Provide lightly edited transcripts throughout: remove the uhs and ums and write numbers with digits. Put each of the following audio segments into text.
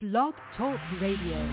Blog Talk Radio.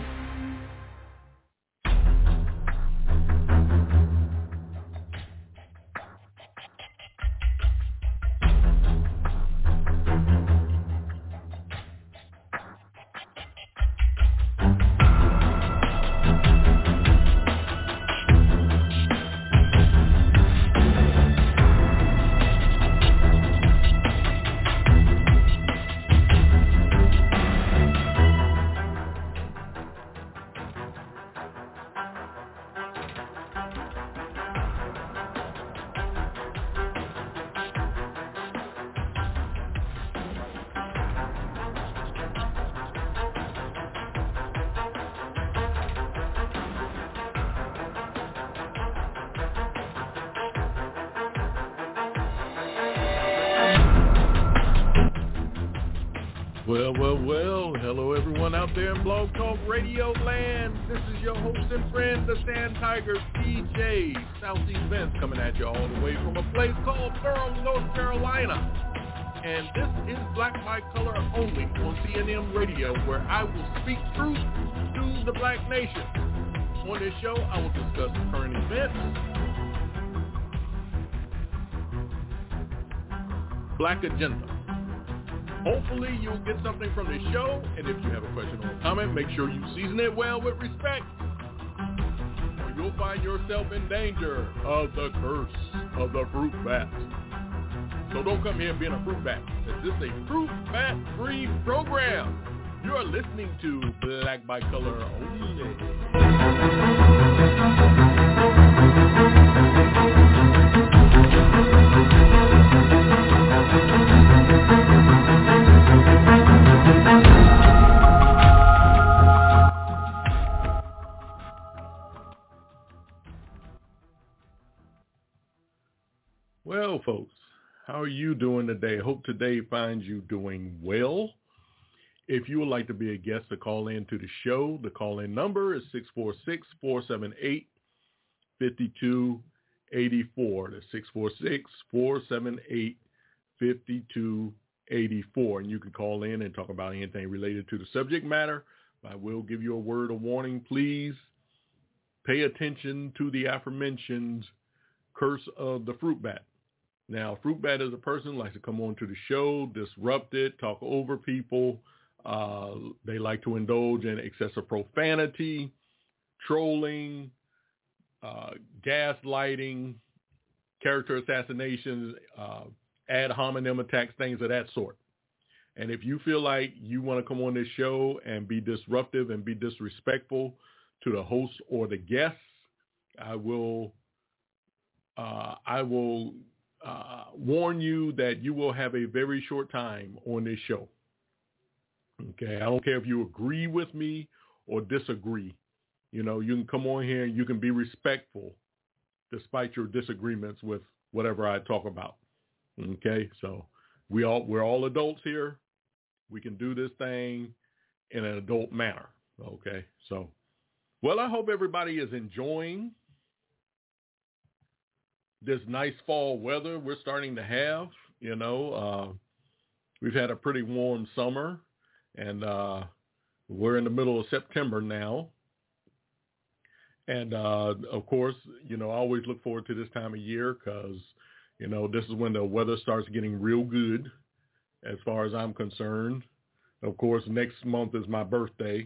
Well, hello everyone out there in Blog Talk Radio land. This is your host and friend, the Sand Tiger, DJ Southeast Vince, coming at you all the way from a place called Durham, North Carolina. And this is Black by Color only on CNM Radio, where I will speak truth to the black nation. On this show, I will discuss current events, black agenda. Hopefully you'll get something from this show, and if you have a question or a comment, make sure you season it well with respect, or you'll find yourself in danger of the curse of the fruit bat. So don't come here being a fruit bat. This is a fruit bat free program. You are listening to Black by Color only. Well, folks, how are you doing today? Hope today finds you doing well. If you would like to be a guest to call in to the show, the call-in number is 646-478-5284. That's 646-478-5284. And you can call in and talk about anything related to the subject matter. I will give you a word of warning. Please pay attention to the aforementioned curse of the fruit bat. Now, fruit bat is a person who likes to come on to the show, disrupt it, talk over people. They like to indulge in excessive profanity, trolling, gaslighting, character assassinations, ad hominem attacks, things of that sort. And if you feel like you want to come on this show and be disruptive and be disrespectful to the host or the guests, I will warn you that you will have a very short time on this show. Okay, I don't care if you agree with me or disagree. You know, you can come on here and you can be respectful despite your disagreements with whatever I talk about. Okay, so we're all adults here. We can do this thing in an adult manner. Okay, so, well, I hope everybody is enjoying this nice fall weather we're starting to have. You know, we've had a pretty warm summer, and we're in the middle of September now. And, of course, you know, I always look forward to this time of year because, you know, this is when the weather starts getting real good as far as I'm concerned. Of course, next month is my birthday.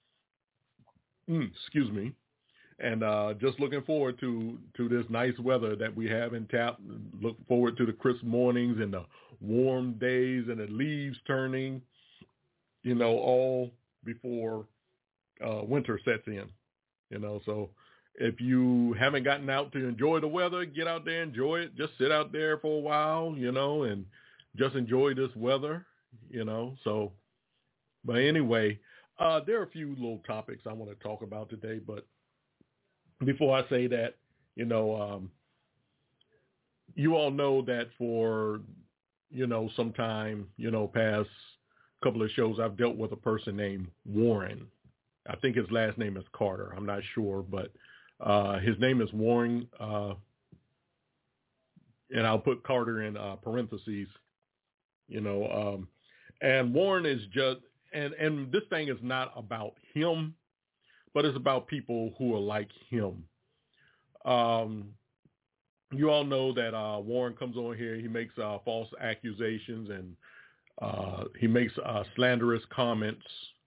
Excuse me. And just looking forward to this nice weather that we have in tap. Look forward to the crisp mornings and the warm days and the leaves turning, you know, all before winter sets in, you know. So if you haven't gotten out to enjoy the weather, get out there, enjoy it. Just sit out there for a while, you know, and just enjoy this weather, you know. So, but anyway, there are a few little topics I want to talk about today, but before I say that, you know, you all know that for, you know, some time, you know, past couple of shows, I've dealt with a person named Warren. I think his last name is Carter. I'm not sure, but his name is Warren, and I'll put Carter in parentheses, you know. And Warren is just, and this thing is not about him, but it's about people who are like him. You all know that Warren comes on here. He makes false accusations and he makes slanderous comments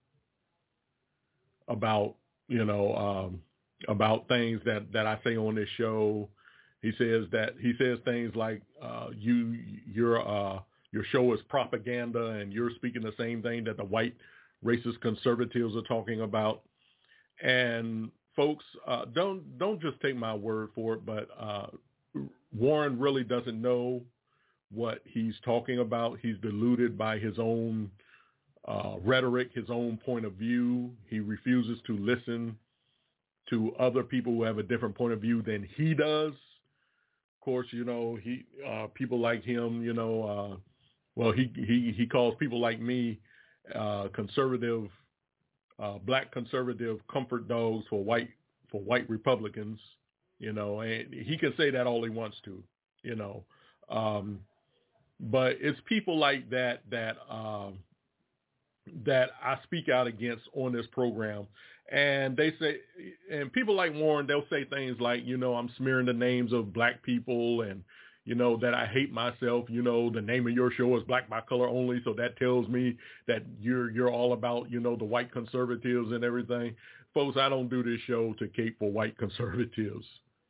about, about things that I say on this show. He says things like your show is propaganda and you're speaking the same thing that the white racist conservatives are talking about. And folks, don't just take my word for it, but Warren really doesn't know what he's talking about. He's deluded by his own rhetoric, his own point of view. He refuses to listen to other people who have a different point of view than he does. Of course, people like him, he calls people like me conservative, black conservative comfort dogs for white Republicans, and he can say that all he wants to, but it's people like that I speak out against on this program. And they say, and people like Warren, they'll say things like, I'm smearing the names of black people and, that I hate myself, the name of your show is Black by Color Only. So that tells me that you're all about, the white conservatives and everything. Folks, I don't do this show to cape for white conservatives.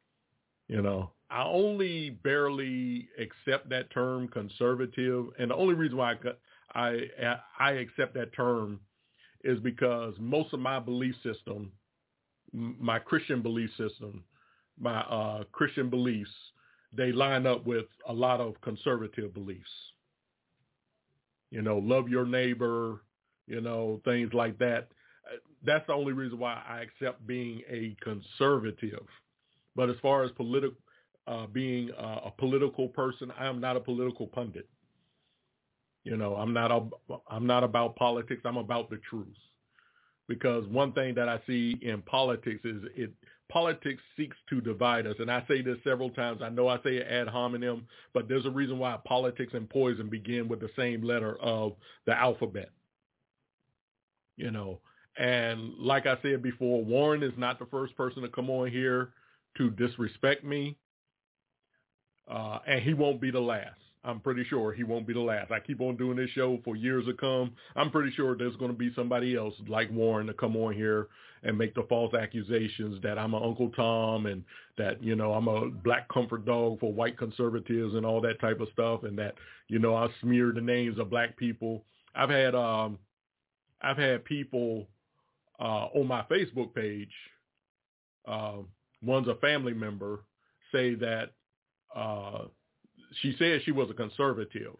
I only barely accept that term conservative. And the only reason why I accept that term is because most of my belief system, my Christian belief system, my Christian beliefs, they line up with a lot of conservative beliefs. Love your neighbor, things like that. That's the only reason why I accept being a conservative. But as far as being a political person, I am not a political pundit. I'm not about politics. I'm about the truth. Because one thing that I see in politics is politics seeks to divide us. And I say this several times. I know I say it ad hominem, but there's a reason why politics and poison begin with the same letter of the alphabet. And like I said before, Warren is not the first person to come on here to disrespect me. And he won't be the last. I'm pretty sure he won't be the last. I keep on doing this show for years to come. I'm pretty sure there's going to be somebody else like Warren to come on here and make the false accusations that I'm an Uncle Tom and that, I'm a black comfort dog for white conservatives and all that type of stuff. And that, I smear the names of black people. I've had people on my Facebook page. One's a family member say that, she said she was a conservative,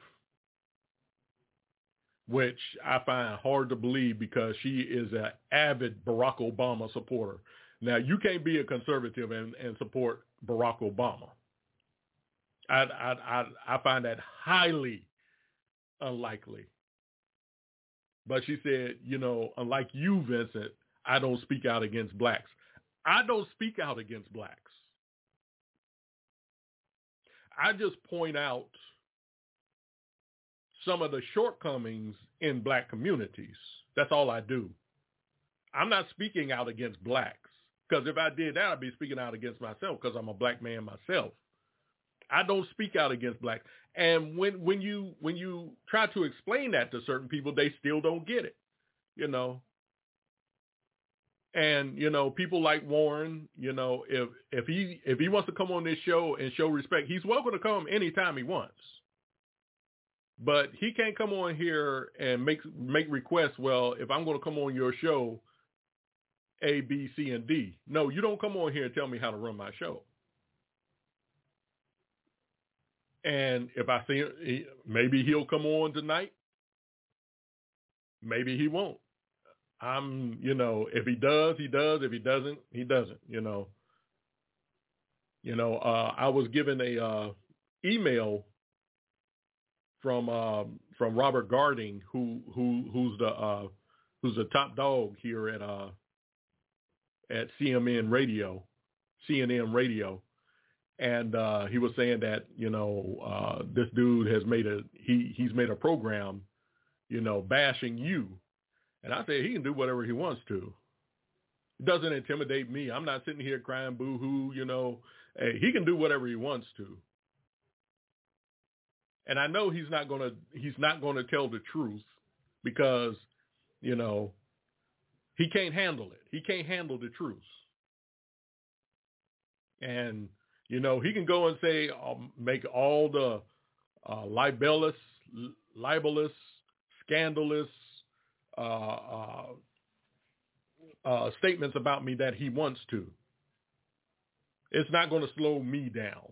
which I find hard to believe because she is an avid Barack Obama supporter. Now, you can't be a conservative and support Barack Obama. I find that highly unlikely. But she said, unlike you, Vincent, I don't speak out against blacks. I don't speak out against blacks. I just point out some of the shortcomings in black communities. That's all I do. I'm not speaking out against blacks, because if I did that, I'd be speaking out against myself because I'm a black man myself. I don't speak out against blacks. And when you try to explain that to certain people, they still don't get it, And, people like Warren, if he wants to come on this show and show respect, he's welcome to come anytime he wants. But he can't come on here and make requests. Well, if I'm going to come on your show, A, B, C, and D. No, you don't come on here and tell me how to run my show. And if I see him, maybe he'll come on tonight. Maybe he won't. If he does, he does. If he doesn't, he doesn't, I was given a email from Robert Garding, who's the top dog here at CNN Radio. And he was saying that, this dude has he's made a program, bashing you. And I say he can do whatever he wants to. It doesn't intimidate me. I'm not sitting here crying boo-hoo, Hey, he can do whatever he wants to. And I know he's not gonna tell the truth because, he can't handle it. He can't handle the truth. And, he can go and say, make all the libelous, scandalous statements about me that he wants to. It's not going to slow me down.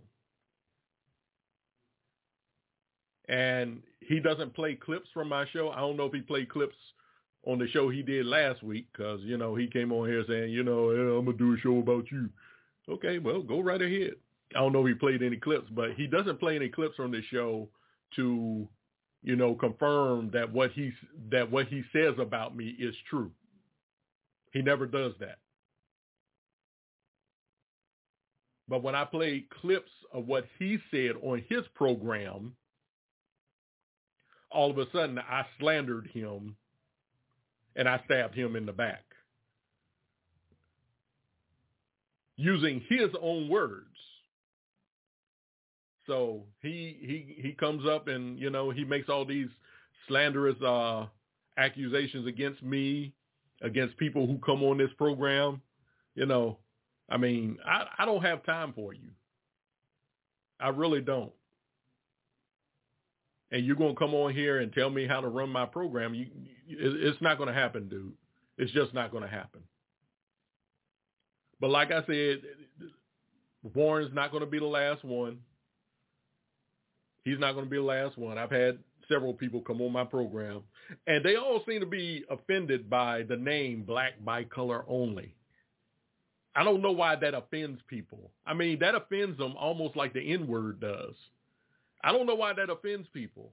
And he doesn't play clips from my show. I don't know if he played clips on the show he did last week because, he came on here saying, I'm going to do a show about you. Okay, well, go right ahead. I don't know if he played any clips, but he doesn't play any clips from the show to, confirm that what he says about me is true. He never does that. But when I play clips of what he said on his program, all of a sudden I slandered him and I stabbed him in the back using his own words. So he comes up and, he makes all these slanderous accusations against me, against people who come on this program. I don't have time for you. I really don't. And you're going to come on here and tell me how to run my program. It's not going to happen, dude. It's just not going to happen. But like I said, Warren's not going to be the last one. He's not going to be the last one. I've had several people come on my program, and they all seem to be offended by the name Black by Color Only. I don't know why that offends people. That offends them almost like the N-word does. I don't know why that offends people.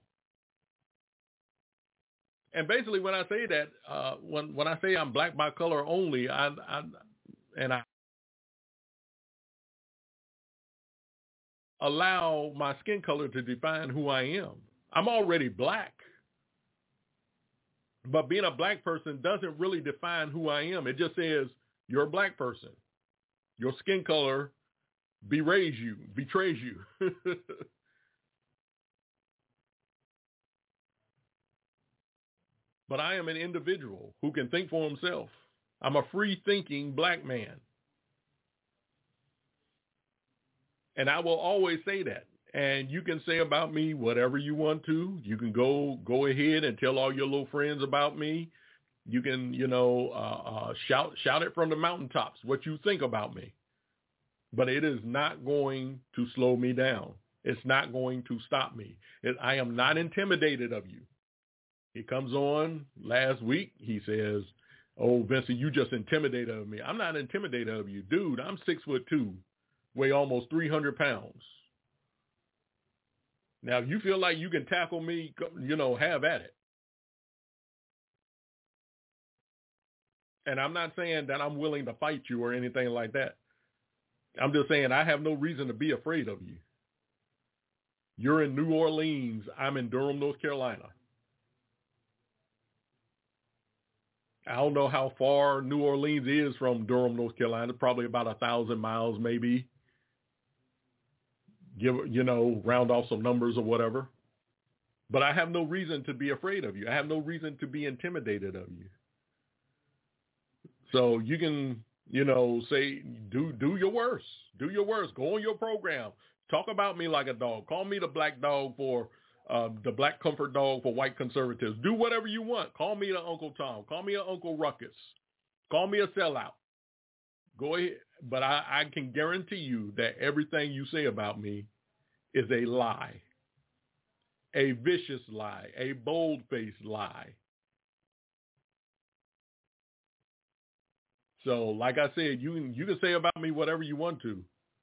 And basically when I say that, when I say I'm Black by Color Only, I allow my skin color to define who I am. I'm already black. But being a black person doesn't really define who I am. It just says you're a black person. Your skin color betrays you. But I am an individual who can think for himself. I'm a free-thinking black man. And I will always say that. And you can say about me whatever you want to. You can go ahead and tell all your little friends about me. You can, shout it from the mountaintops what you think about me. But it is not going to slow me down. It's not going to stop me. I am not intimidated of you. He comes on last week. He says, oh, Vincent, you just intimidated of me. I'm not intimidated of you. Dude, I'm 6'2", weigh almost 300 pounds. Now, if you feel like you can tackle me, have at it. And I'm not saying that I'm willing to fight you or anything like that. I'm just saying I have no reason to be afraid of you. You're in New Orleans. I'm in Durham, North Carolina. I don't know how far New Orleans is from Durham, North Carolina. Probably about 1,000 miles, maybe. Round off some numbers or whatever. But I have no reason to be afraid of you. I have no reason to be intimidated of you. So you can, say, do your worst. Do your worst. Go on your program. Talk about me like a dog. Call me the black dog for the black comfort dog for white conservatives. Do whatever you want. Call me the Uncle Tom. Call me an Uncle Ruckus. Call me a sellout. Go ahead. But I can guarantee you that everything you say about me is a lie. A vicious lie. A bold-faced lie. So, like I said, you can say about me whatever you want to.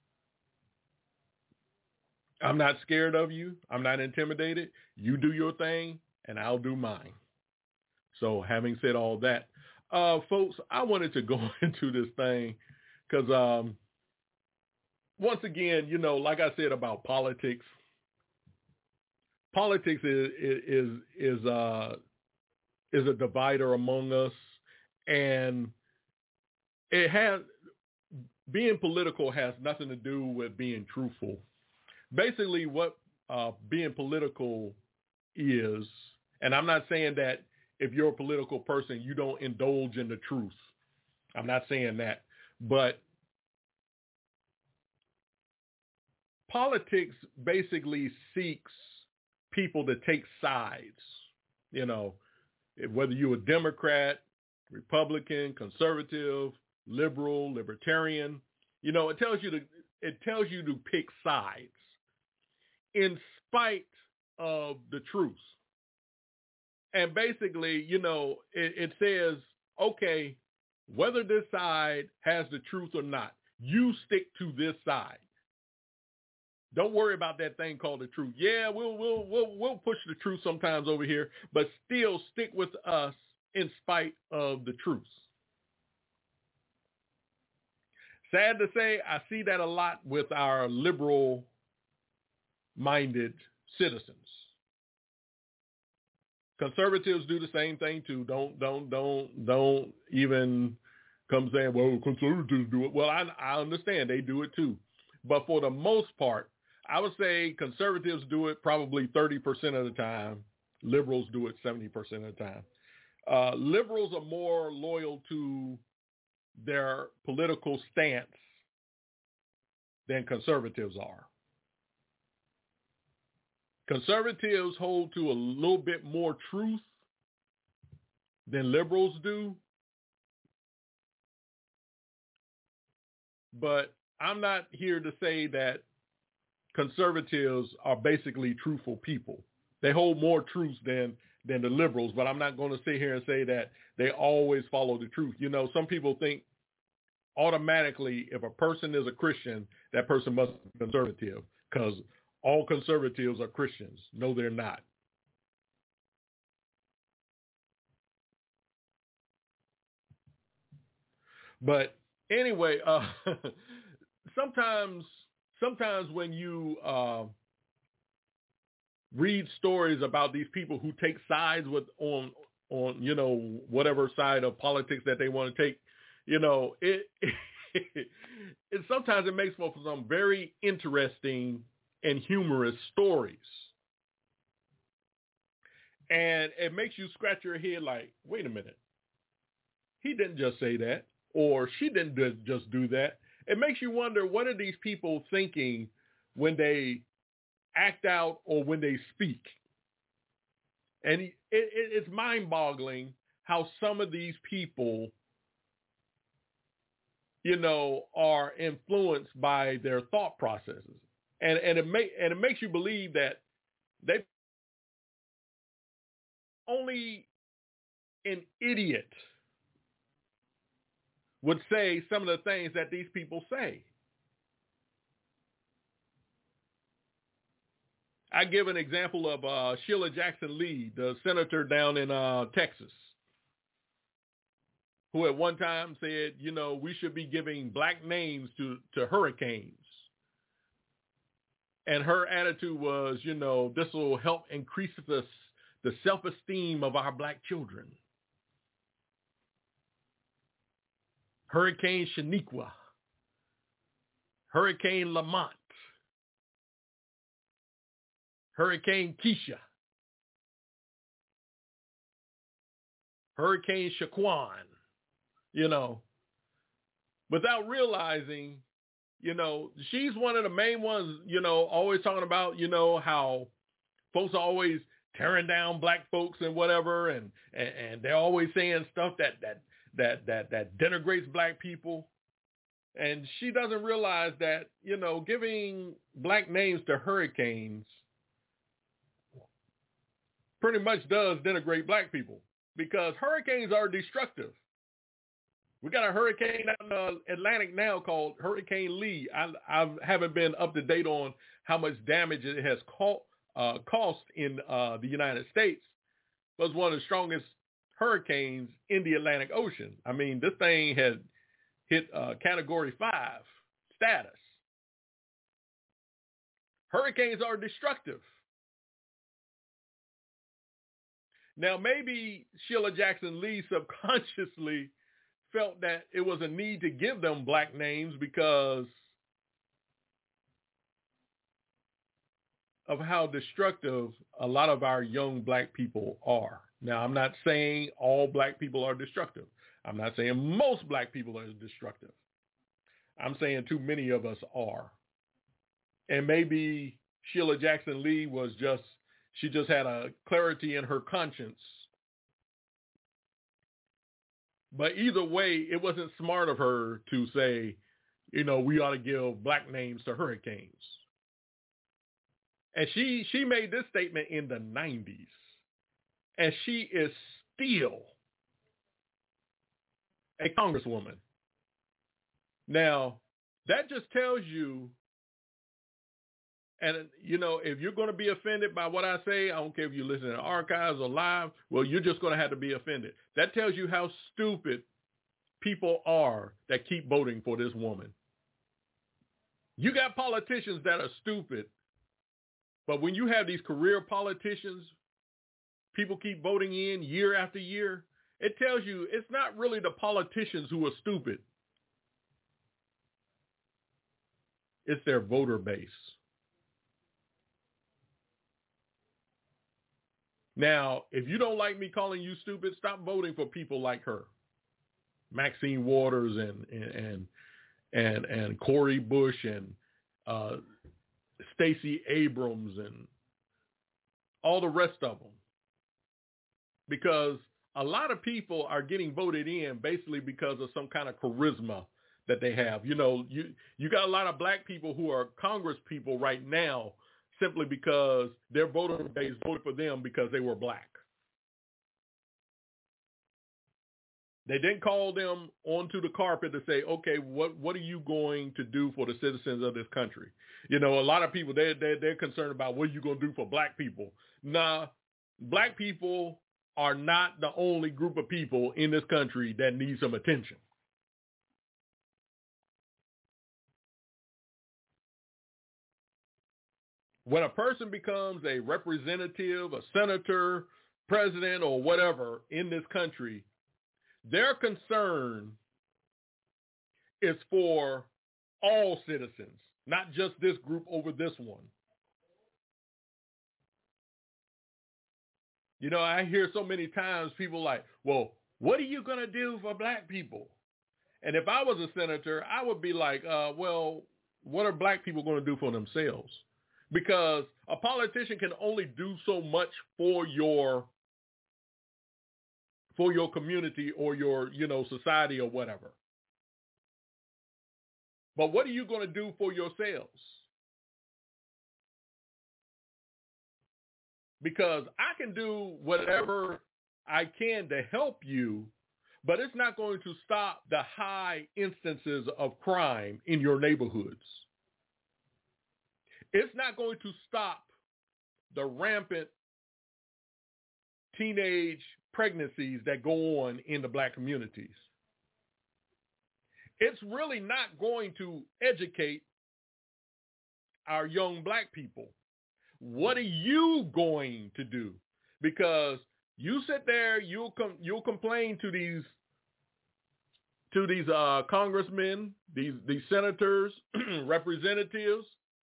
I'm not scared of you. I'm not intimidated. You do your thing, and I'll do mine. So, having said all that, folks, I wanted to go into this thing because, once again, like I said about politics is is a divider among us, and it has being political has nothing to do with being truthful. Basically, what being political is, and I'm not saying that if you're a political person, you don't indulge in the truth. I'm not saying that, but politics basically seeks people to take sides, you know, whether you're a Democrat, Republican, conservative, liberal, libertarian, you know, it tells you to pick sides in spite of the truth. And basically, you know, it says, okay, whether this side has the truth or not, you stick to this side. Don't worry about that thing called the truth. Yeah, we'll push the truth sometimes over here, but still stick with us in spite of the truth. Sad to say, I see that a lot with our liberal-minded citizens. Conservatives do the same thing too. Don't even come saying, well, conservatives do it. Well, I understand they do it too. But for the most part, I would say conservatives do it probably 30% of the time. Liberals do it 70% of the time. Liberals are more loyal to their political stance than conservatives are. Conservatives hold to a little bit more truth than liberals do. But I'm not here to say that conservatives are basically truthful people. They hold more truth than the liberals, but I'm not going to sit here and say that they always follow the truth. You know, some people think automatically if a person is a Christian, that person must be conservative because all conservatives are Christians. No, they're not. But anyway, sometimes when you read stories about these people who take sides on you know, whatever side of politics that they want to take, you know, it sometimes it makes for some very interesting and humorous stories. And it makes you scratch your head like, wait a minute, he didn't just say that, or she didn't just do that. It makes you wonder, what are these people thinking when they act out or when they speak? And it's mind-boggling how some of these people, you know, are influenced by their thought processes. And it makes you believe that they only an idiot would say some of the things that these people say. I give an example of Sheila Jackson Lee, the senator down in Texas, who at one time said, you know, we should be giving black names to hurricanes. And her attitude was, you know, this will help increase the self-esteem of our black children. Hurricane Shaniqua, Hurricane Lamont, Hurricane Keisha, Hurricane Shaquan, you know, without realizing, you know, she's one of the main ones, you know, always talking about, you know, how folks are always tearing down black folks and whatever, and they're always saying stuff that denigrates black people. And she doesn't realize that, you know, giving black names to hurricanes pretty much does denigrate black people, because hurricanes are destructive. We got a hurricane out in the Atlantic now called Hurricane Lee. I haven't been up to date on how much damage it has cost in the United States. It was one of the strongest hurricanes in the Atlantic Ocean. I mean, this thing had hit Category 5 status. Hurricanes are destructive. Now, maybe Sheila Jackson Lee subconsciously felt that it was a need to give them black names because of how destructive a lot of our young black people are. Now, I'm not saying all black people are destructive. I'm not saying most black people are destructive. I'm saying too many of us are. And maybe Sheila Jackson Lee she just had a clarity in her conscience. But either way, it wasn't smart of her to say, we ought to give black names to hurricanes. And she made this statement in the 90s. And she is still a congresswoman. Now, that just tells you, and if you're going to be offended by what I say, I don't care if you listen to archives or live, well, you're just going to have to be offended. That tells you how stupid people are that keep voting for this woman. You got politicians that are stupid, but when you have these career politicians, people keep voting in year after year, it tells you it's not really the politicians who are stupid. It's their voter base. Now, if you don't like me calling you stupid, stop voting for people like her. Maxine Waters and Cori Bush and Stacey Abrams and all the rest of them. Because a lot of people are getting voted in basically because of some kind of charisma that they have. You got a lot of black people who are Congress people right now simply because their voter base voted for them because they were black. They didn't call them onto the carpet to say, okay, what are you going to do for the citizens of this country? A lot of people, they're concerned about what are you going to do for black people. Nah, black people are not the only group of people in this country that need some attention. When a person becomes a representative, a senator, president, or whatever in this country, their concern is for all citizens, not just this group over this one. I hear so many times people like, well, what are you going to do for black people? And if I was a senator, I would be like, well, what are black people going to do for themselves? Because a politician can only do so much for your community or your, society or whatever. But what are you going to do for yourselves? Because I can do whatever I can to help you, but it's not going to stop the high instances of crime in your neighborhoods. It's not going to stop the rampant teenage pregnancies that go on in the black communities. It's really not going to educate our young black people. What are you going to do? Because you sit there, you'll complain to these congressmen, these senators, representatives,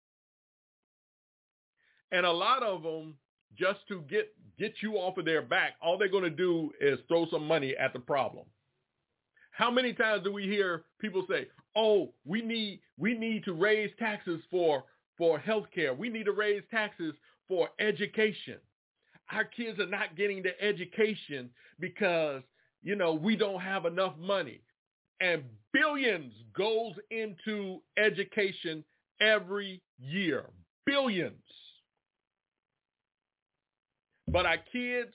and a lot of them, just to get you off of their back, all they're going to do is throw some money at the problem. How many times do we hear people say, "Oh, we need to raise taxes for health care. We need to raise taxes for education. Our kids are not getting the education because, we don't have enough money." And billions goes into education every year. Billions. But our kids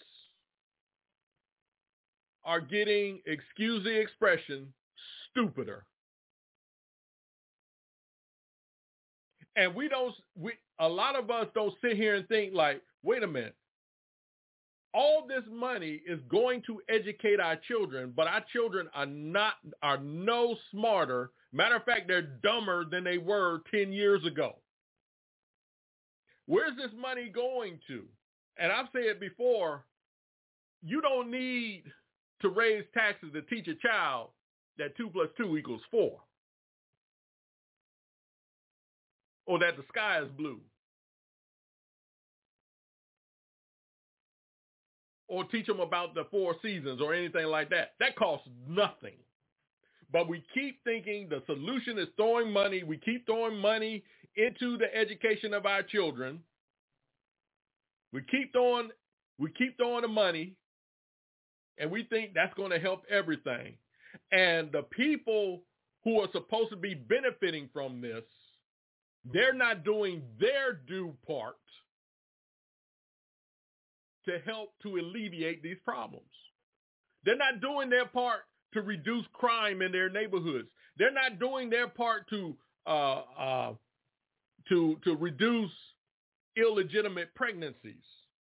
are getting, excuse the expression, stupider. And a lot of us don't sit here and think like, wait a minute, all this money is going to educate our children, but our children are no smarter. Matter of fact, they're dumber than they were 10 years ago. Where's this money going to? And I've said before, you don't need to raise taxes to teach a child that 2 plus 2 equals 4, or that the sky is blue, or teach them about the 4 seasons or anything like that. That costs nothing. But we keep thinking the solution is throwing money. We keep throwing money into the education of our children. We keep throwing the money, and we think that's going to help everything. And the people who are supposed to be benefiting from this, they're not doing their due part to help to alleviate these problems. They're not doing their part to reduce crime in their neighborhoods. They're not doing their part to reduce illegitimate pregnancies.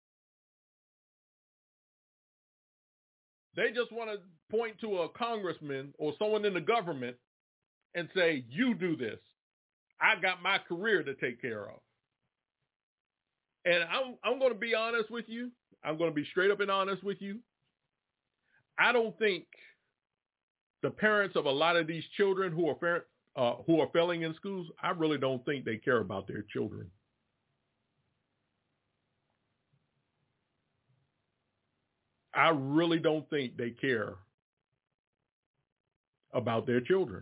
They just want to point to a congressman or someone in the government and say, you do this. I got my career to take care of. And I'm going to be honest with you. I'm going to be straight up and honest with you. I don't think the parents of a lot of these children who are failing in schools, I really don't think they care about their children. I really don't think they care about their children.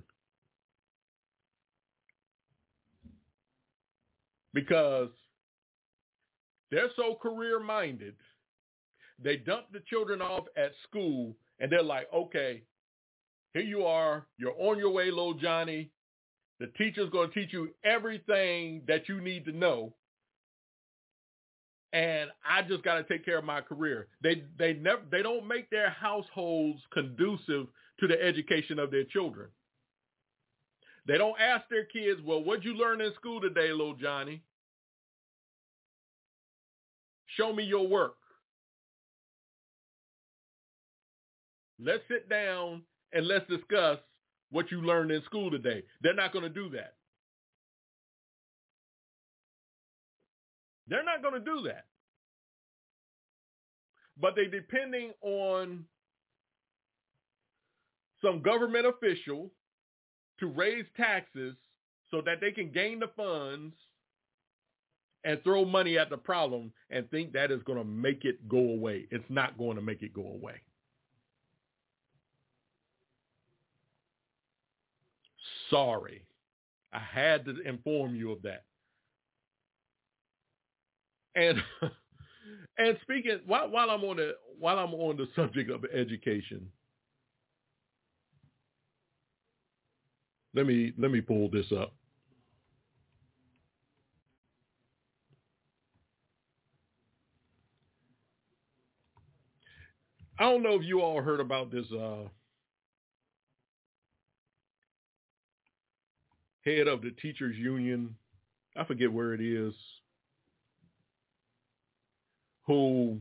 Because they're so career-minded, they dump the children off at school, and they're like, okay, here you are. You're on your way, little Johnny. The teacher's going to teach you everything that you need to know. And I just got to take care of my career. They don't make their households conducive to the education of their children. They don't ask their kids, well, what'd you learn in school today, little Johnny? Show me your work. Let's sit down and let's discuss what you learned in school today. They're not going to do that. They're not going to do that. But they're depending on some government official to raise taxes so that they can gain the funds and throw money at the problem and think that is going to make it go away. It's not going to make it go away. Sorry. I had to inform you of that. And speaking while I'm on the subject of education, let me pull this up. I don't know if you all heard about this head of the teachers union. I forget where it is. Who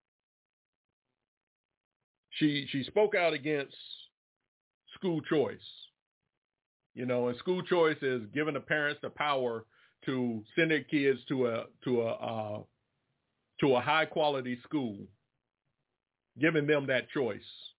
she spoke out against school choice. You know, and school choice is giving the parents the power to send their kids to a high quality school, giving them that choice.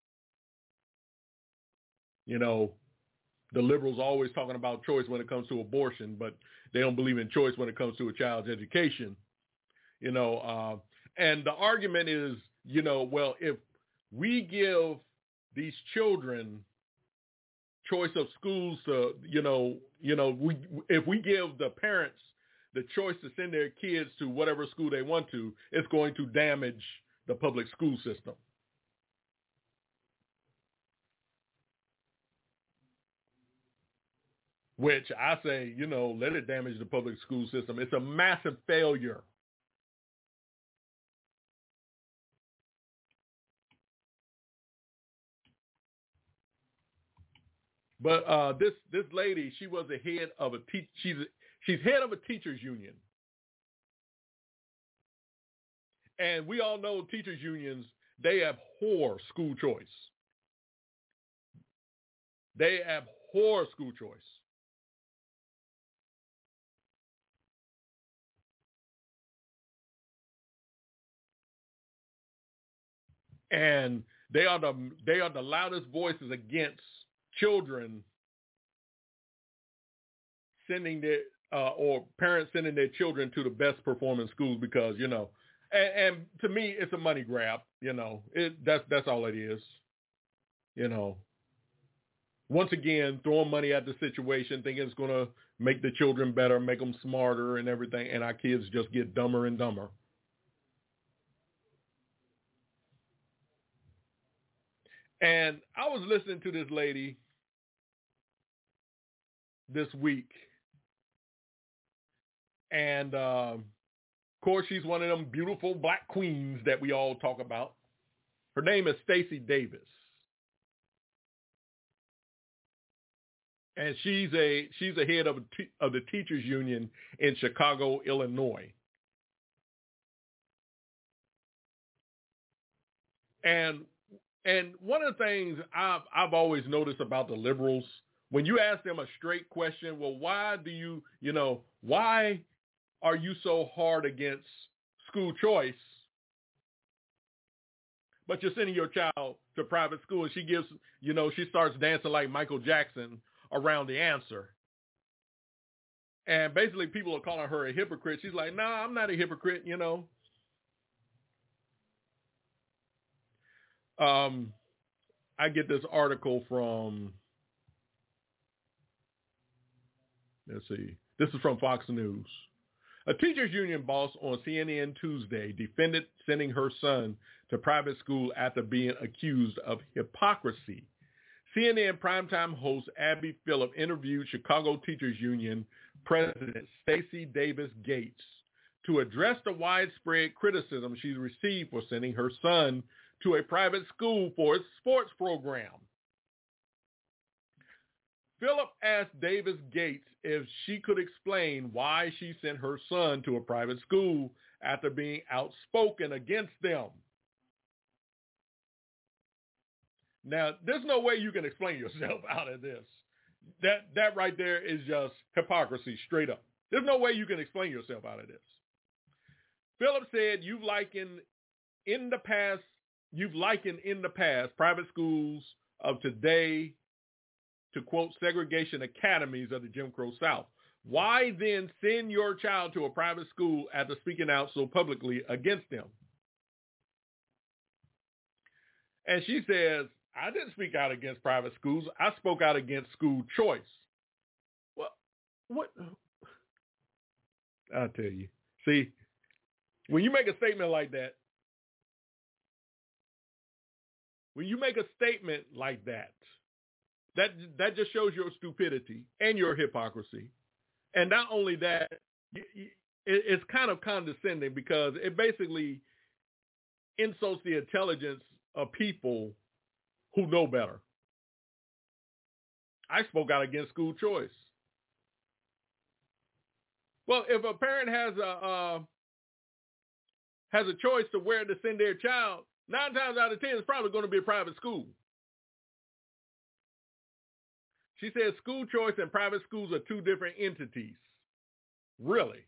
You know, the liberals are always talking about choice when it comes to abortion, but they don't believe in choice when it comes to a child's education. You know, and the argument is, you know, well, if we give these children choice of schools to, if we give the parents the choice to send their kids to whatever school they want to, it's going to damage the public school system. Which I say, you know, let it damage the public school system. It's a massive failure. But this lady, she was the head of she's head of a teachers union. And we all know teachers unions, they abhor school choice. They abhor school choice. And they are the loudest voices against children sending their or parents sending their children to the best performing schools because, and to me it's a money grab, that's all it is. Once again, throwing money at the situation, thinking it's going to make the children better, make them smarter and everything, and our kids just get dumber and dumber. And I was listening to this lady this week, and of course, she's one of them beautiful black queens that we all talk about. Her name is Stacey Davis. And she's a head of the teachers union in Chicago, Illinois. And one of the things I've always noticed about the liberals, when you ask them a straight question, well, why do why are you so hard against school choice, but you're sending your child to private school? And she gives, she starts dancing like Michael Jackson around the answer. And basically people are calling her a hypocrite. She's like, no, I'm not a hypocrite, I get this article from, let's see, this is from Fox News. A teachers union boss on CNN Tuesday defended sending her son to private school after being accused of hypocrisy. CNN primetime host Abby Phillip interviewed Chicago Teachers Union President Stacey Davis Gates to address the widespread criticism she's received for sending her son to a private school for its sports program. Phillip asked Davis Gates if she could explain why she sent her son to a private school after being outspoken against them. Now, there's no way you can explain yourself out of this. That right there is just hypocrisy, straight up. There's no way you can explain yourself out of this. Phillip said you've likened in the past private schools of today to, quote, segregation academies of the Jim Crow South. Why then send your child to a private school after speaking out so publicly against them? And she says, I didn't speak out against private schools. I spoke out against school choice. Well, what? I'll tell you. See, when you make a statement like that, that just shows your stupidity and your hypocrisy. And not only that, it's kind of condescending because it basically insults the intelligence of people who know better. I spoke out against school choice. Well, if a parent has a choice to where to send their child, 9 times out of 10, it's probably going to be a private school. She says school choice and private schools are two different entities. Really?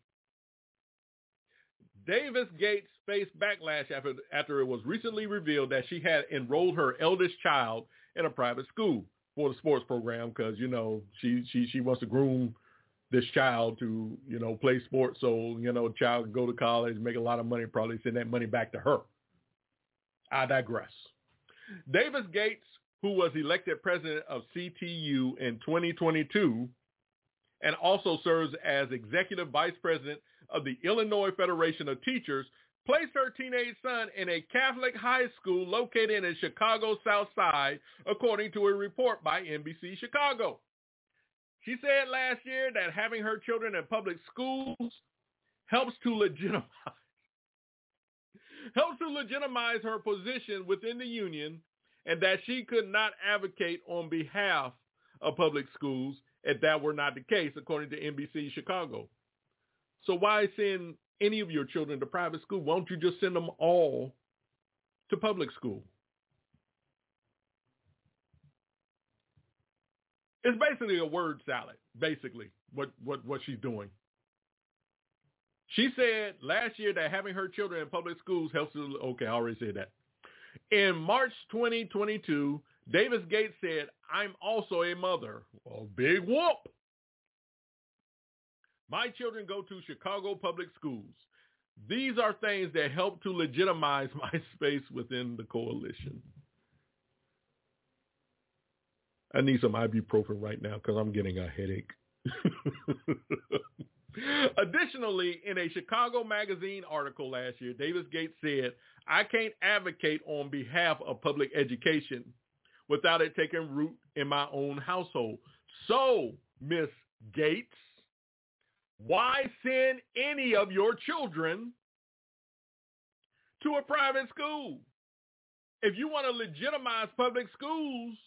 Davis Gates faced backlash after it was recently revealed that she had enrolled her eldest child in a private school for the sports program because, she wants to groom this child to, play sports so, the child can go to college, make a lot of money, probably send that money back to her. I digress. Davis Gates, who was elected president of CTU in 2022 and also serves as executive vice president of the Illinois Federation of Teachers, placed her teenage son in a Catholic high school located in Chicago's South Side, according to a report by NBC Chicago. She said last year that having her children in public schools helps to legitimize her position within the union, and that she could not advocate on behalf of public schools if that were not the case, according to NBC Chicago. So why send any of your children to private school? Why don't you just send them all to public school? It's basically a word salad, basically, what she's doing. She said last year that having her children in public schools helps to, okay, I already said that. In March 2022, Davis Gates said, "I'm also a mother." Well, big whoop. "My children go to Chicago public schools. These are things that help to legitimize my space within the coalition." I need some ibuprofen right now because I'm getting a headache. Additionally, in a Chicago Magazine article last year, Davis Gates said, "I can't advocate on behalf of public education without it taking root in my own household." So, Miss Gates, why send any of your children to a private school? If you want to legitimize public schools,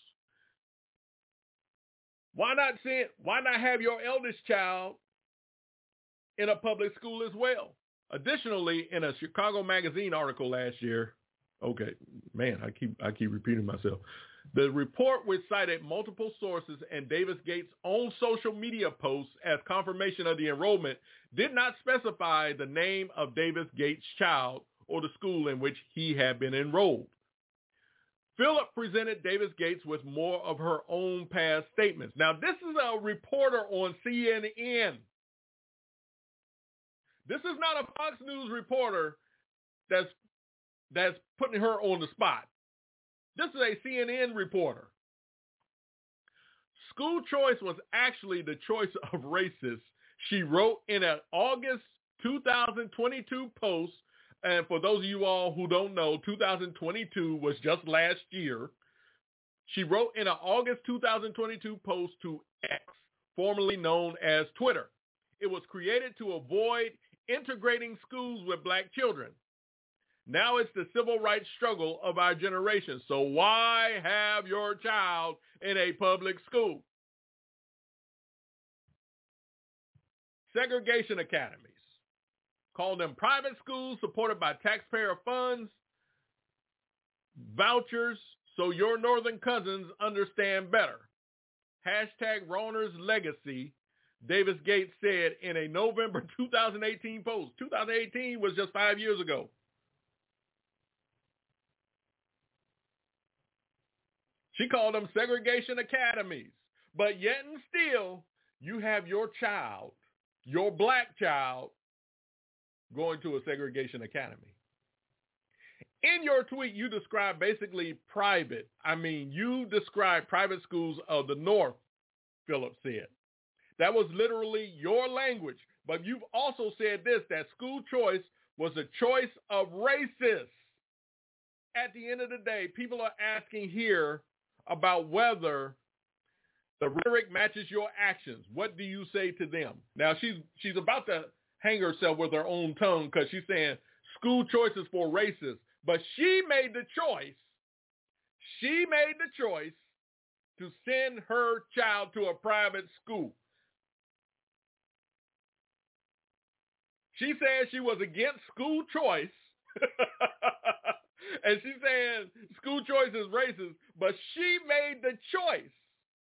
why not have your eldest child in a public school as well? Additionally, in a Chicago Magazine article last year, okay, man, I keep repeating myself. The report, which cited multiple sources and Davis Gates' own social media posts as confirmation of the enrollment, did not specify the name of Davis Gates' child or the school in which he had been enrolled. Philip presented Davis Gates with more of her own past statements. Now, this is a reporter on CNN. This is not a Fox News reporter that's putting her on the spot. This is a CNN reporter. "School choice was actually the choice of racists," she wrote in an August 2022 post. And for those of you all who don't know, 2022 was just last year. She wrote in an August 2022 post to X, formerly known as Twitter. "It was created to avoid integrating schools with black children. Now it's the civil rights struggle of our generation. So why have your child in a public school?" Segregation academies. Call them private schools supported by taxpayer funds, vouchers, so your northern cousins understand better. Hashtag Rauner's legacy, Davis Gates said in a November 2018 post. 2018 was just 5 years ago. She called them segregation academies. But yet and still, you have your child, your black child, going to a segregation academy. In your tweet, you describe basically you describe private schools of the North, Philip said. That was literally your language. But you've also said this, that school choice was a choice of racists. At the end of the day, people are asking here about whether the rhetoric matches your actions. What do you say to them? Now, she's about to hang herself with her own tongue because she's saying school choice is for racists. But she made the choice. She made the choice to send her child to a private school. She said she was against school choice. And she's saying school choice is racist, but she made the choice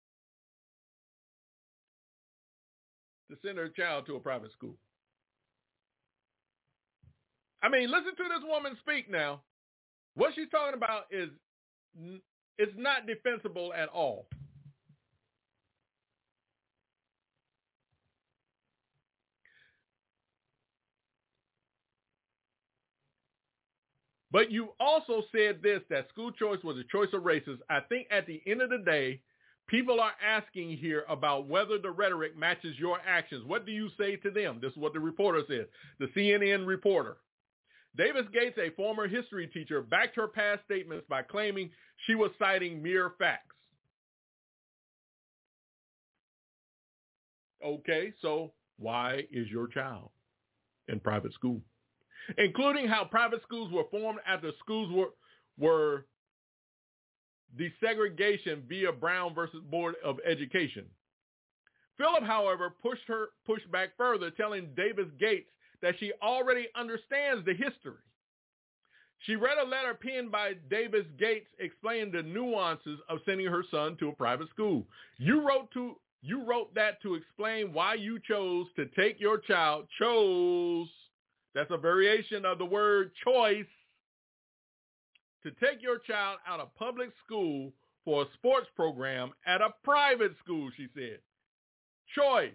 to send her child to a private school. I mean, listen to this woman speak now. What she's talking about is not defensible at all. But you also said this, that school choice was a choice of races. I think at the end of the day, people are asking here about whether the rhetoric matches your actions. What do you say to them? This is what the reporter said, the CNN reporter. Davis Gates, a former history teacher, backed her past statements by claiming she was citing mere facts. Okay, so why is your child in private school? Including how private schools were formed after schools were desegregation via Brown versus Board of Education. Philip, however, pushed back further, telling Davis Gates that she already understands the history. She read a letter penned by Davis Gates explaining the nuances of sending her son to a private school. You wrote that to explain why you chose to take your child. Chose, that's a variation of the word choice. to take your child out of public school for a sports program at a private school, she said. Choice.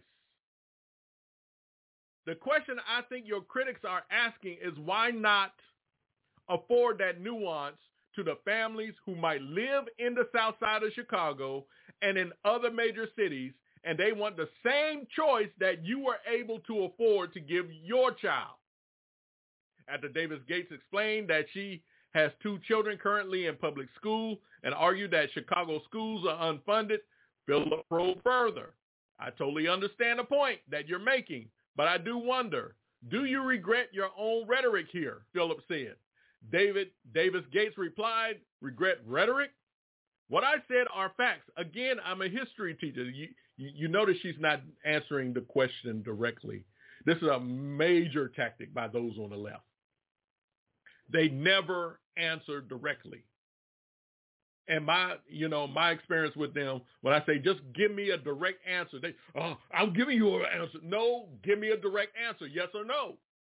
The question I think your critics are asking is why not afford that nuance to the families who might live in the south side of Chicago and in other major cities, and they want the same choice that you were able to afford to give your child. After Davis Gates explained that she has 2 children currently in public school and argued that Chicago schools are unfunded, Phillip probed further. I totally understand the point that you're making, but I do wonder, do you regret your own rhetoric here? Phillip said. Davis Gates replied, regret rhetoric? What I said are facts. Again, I'm a history teacher. You notice she's not answering the question directly. This is a major tactic by those on the left. They never answer directly. And my experience with them, when I say just give me a direct answer, I'm giving you an answer. No, give me a direct answer, yes or no.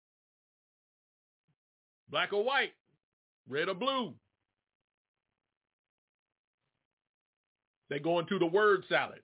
Black or white, red or blue. They go into the word salad.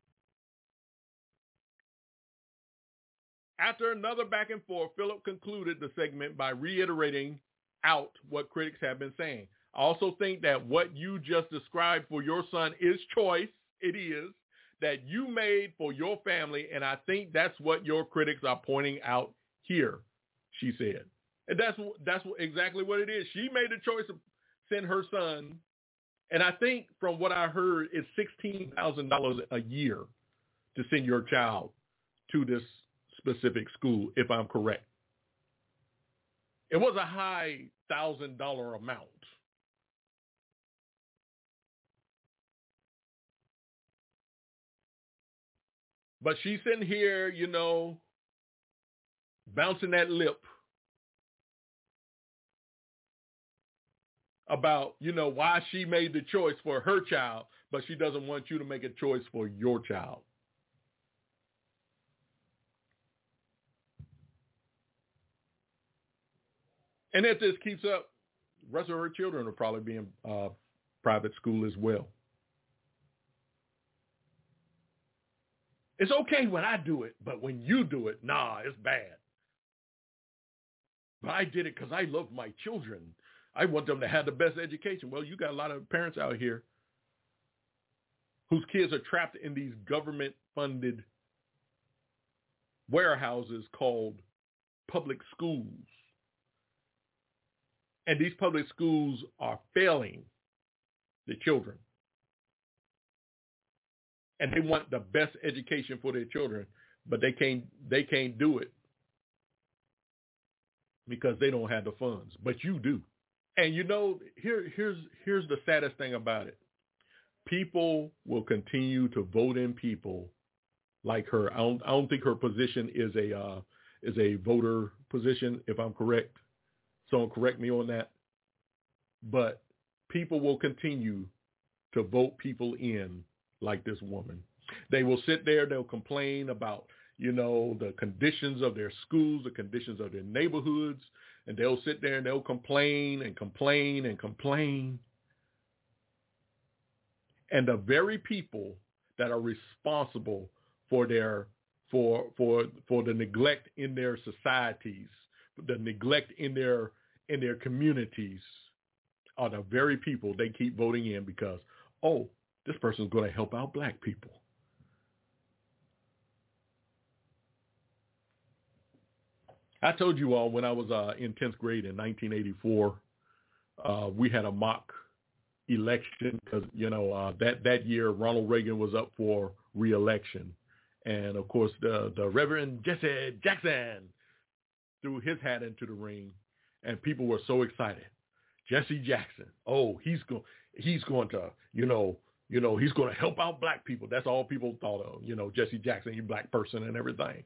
After another back and forth, Phillip concluded the segment by reiterating out what critics have been saying. I also think that what you just described for your son is choice. It is that you made for your family, and I think that's what your critics are pointing out here, she said. And that's exactly what it is. She made the choice to send her son, and I think from what I heard, it's $16,000 a year to send your child to this specific school, if I'm correct. It was a high $1,000 amount. But she's sitting here, bouncing that lip about, why she made the choice for her child, but she doesn't want you to make a choice for your child. And if this keeps up, the rest of her children will probably be in private school as well. It's okay when I do it, but when you do it, nah, it's bad. But I did it because I love my children. I want them to have the best education. Well, you got a lot of parents out here whose kids are trapped in these government-funded warehouses called public schools. And these public schools are failing the children. And they want the best education for their children, but they can't do it because they don't have the funds. But you do. And here's the saddest thing about it. People will continue to vote in people like her. I don't think her position is a voter position, if I'm correct. Someone correct me on that. But people will continue to vote people in like this woman. They will sit there, they'll complain about, the conditions of their schools, the conditions of their neighborhoods, and they'll sit there and they'll complain and complain and complain. And the very people that are responsible for the neglect in their societies, the neglect in their communities, are the very people they keep voting in because, this person's going to help out black people. I told you all when I was in 10th grade in 1984, we had a mock election because, that year Ronald Reagan was up for re-election. And, of course, the Reverend Jesse Jackson threw his hat into the ring, and people were so excited. Jesse Jackson, he's going to, he's going to help out black people. That's all people thought of, Jesse Jackson, you black person and everything.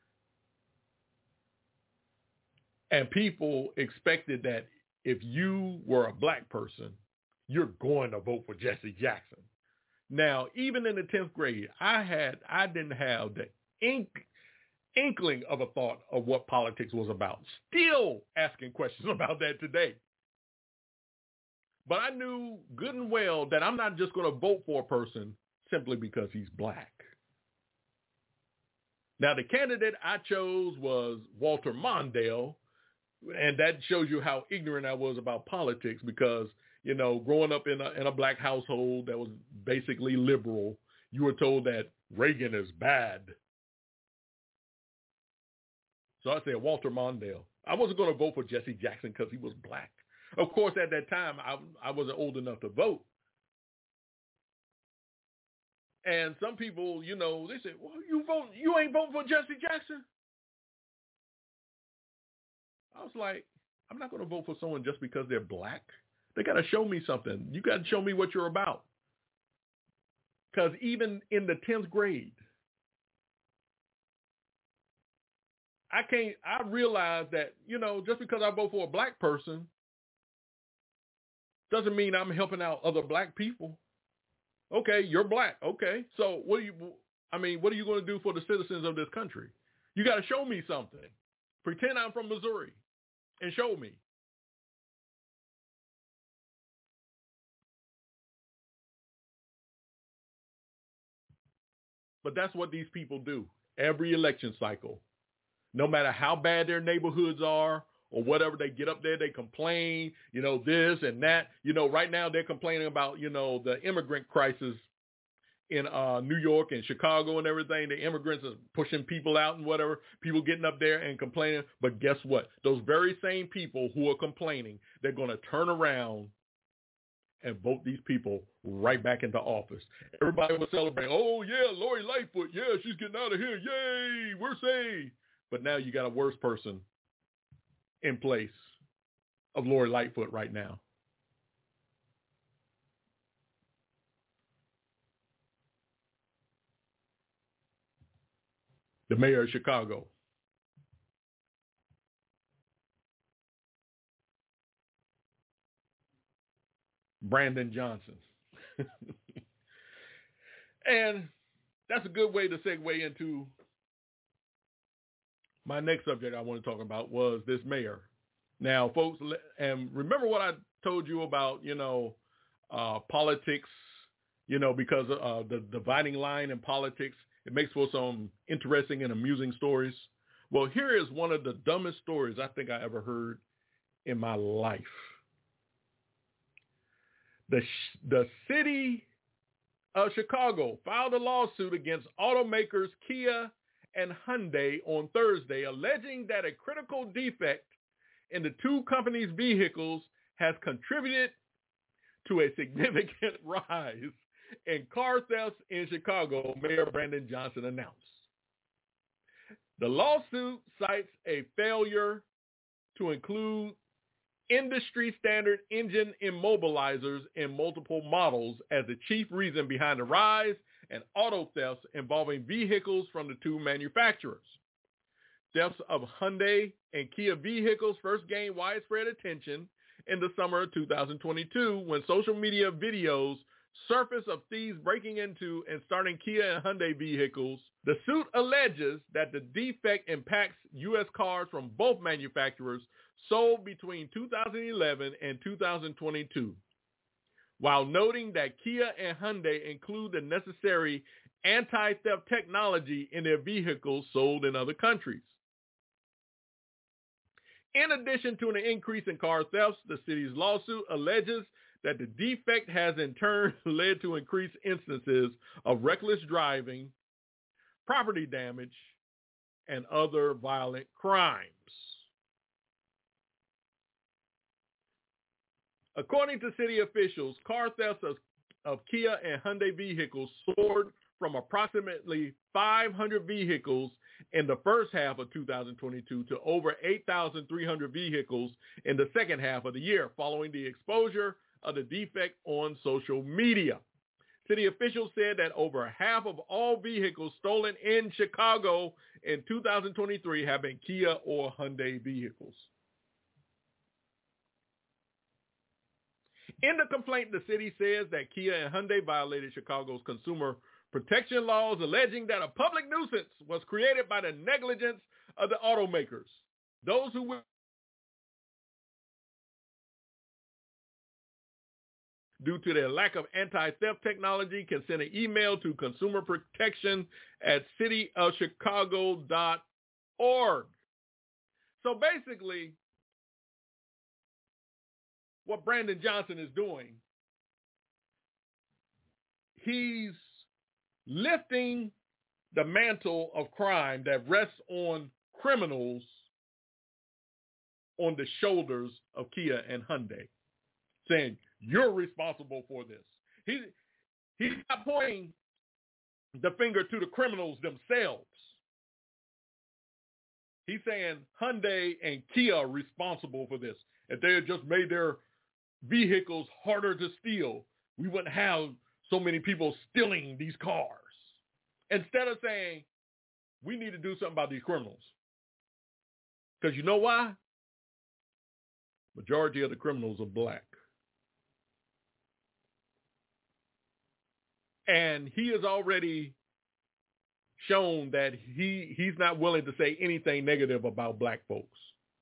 And people expected that if you were a black person, you're going to vote for Jesse Jackson. Now, even in the 10th grade, I didn't have the inkling of a thought of what politics was about. Still asking questions about that today. But I knew good and well that I'm not just going to vote for a person simply because he's black. Now, the candidate I chose was Walter Mondale, and that shows you how ignorant I was about politics because, you know, growing up in a black household that was basically liberal, you were told that Reagan is bad. So I said Walter Mondale. I wasn't going to vote for Jesse Jackson because he was black. Of course, at that time, I wasn't old enough to vote. And some people, you know, they say, well, you ain't voting for Jesse Jackson? I was like, I'm not going to vote for someone just because they're black. They got to show me something. You got to show me what you're about. Because even in the 10th grade, I realized that, you know, just because I vote for a black person doesn't mean I'm helping out other black people. Okay, you're black. Okay, so what are you going to do for the citizens of this country? You got to show me something. Pretend I'm from Missouri and show me. But that's what these people do every election cycle. No matter how bad their neighborhoods are or whatever, they get up there, they complain, you know, this and that. You know, right now they're complaining about, you know, the immigrant crisis in New York and Chicago and everything. The immigrants are pushing people out and whatever, people getting up there and complaining. But guess what? Those very same people who are complaining, they're going to turn around and vote these people right back into office. Everybody was celebrating, oh, yeah, Lori Lightfoot, yeah, she's getting out of here. Yay, we're saved. But now you got a worse person in place of Lori Lightfoot right now. The mayor of Chicago. Brandon Johnson. And that's a good way to segue into my next subject I want to talk about was this mayor. Now, folks, and remember what I told you about, you know, politics, you know, because the dividing line in politics, it makes for some interesting and amusing stories. Well, here is one of the dumbest stories I think I ever heard in my life. The city of Chicago filed a lawsuit against automakers Kia and Hyundai on Thursday, alleging that a critical defect in the two companies' vehicles has contributed to a significant rise in car thefts in Chicago, Mayor Brandon Johnson announced. The lawsuit cites a failure to include industry standard engine immobilizers in multiple models as the chief reason behind the rise in auto thefts involving vehicles from the two manufacturers. Thefts of Hyundai and Kia vehicles first gained widespread attention in the summer of 2022 when social media videos surfaced of thieves breaking into and starting Kia and Hyundai vehicles. The suit alleges that the defect impacts U.S. cars from both manufacturers sold between 2011 and 2022, while noting that Kia and Hyundai include the necessary anti-theft technology in their vehicles sold in other countries. In addition to an increase in car thefts, the city's lawsuit alleges that the defect has in turn led to increased instances of reckless driving, property damage, and other violent crimes. According to city officials, car thefts of Kia and Hyundai vehicles soared from approximately 500 vehicles in the first half of 2022 to over 8,300 vehicles in the second half of the year, following the exposure of the defect on social media. City officials said that over half of all vehicles stolen in Chicago in 2023 have been Kia or Hyundai vehicles. In the complaint, the city says that Kia and Hyundai violated Chicago's consumer protection laws, alleging that a public nuisance was created by the negligence of the automakers. Those who due to their lack of anti-theft technology can send an email to consumerprotection@cityofchicago.org. So basically, what Brandon Johnson is doing, he's lifting the mantle of crime that rests on criminals on the shoulders of Kia and Hyundai, saying, you're responsible for this. He's not pointing the finger to the criminals themselves. He's saying Hyundai and Kia are responsible for this. If they had just made their vehicles harder to steal, we wouldn't have so many people stealing these cars. Instead of saying, we need to do something about these criminals. Because you know why? Majority of the criminals are black. And he has already shown that he's not willing to say anything negative about black folks.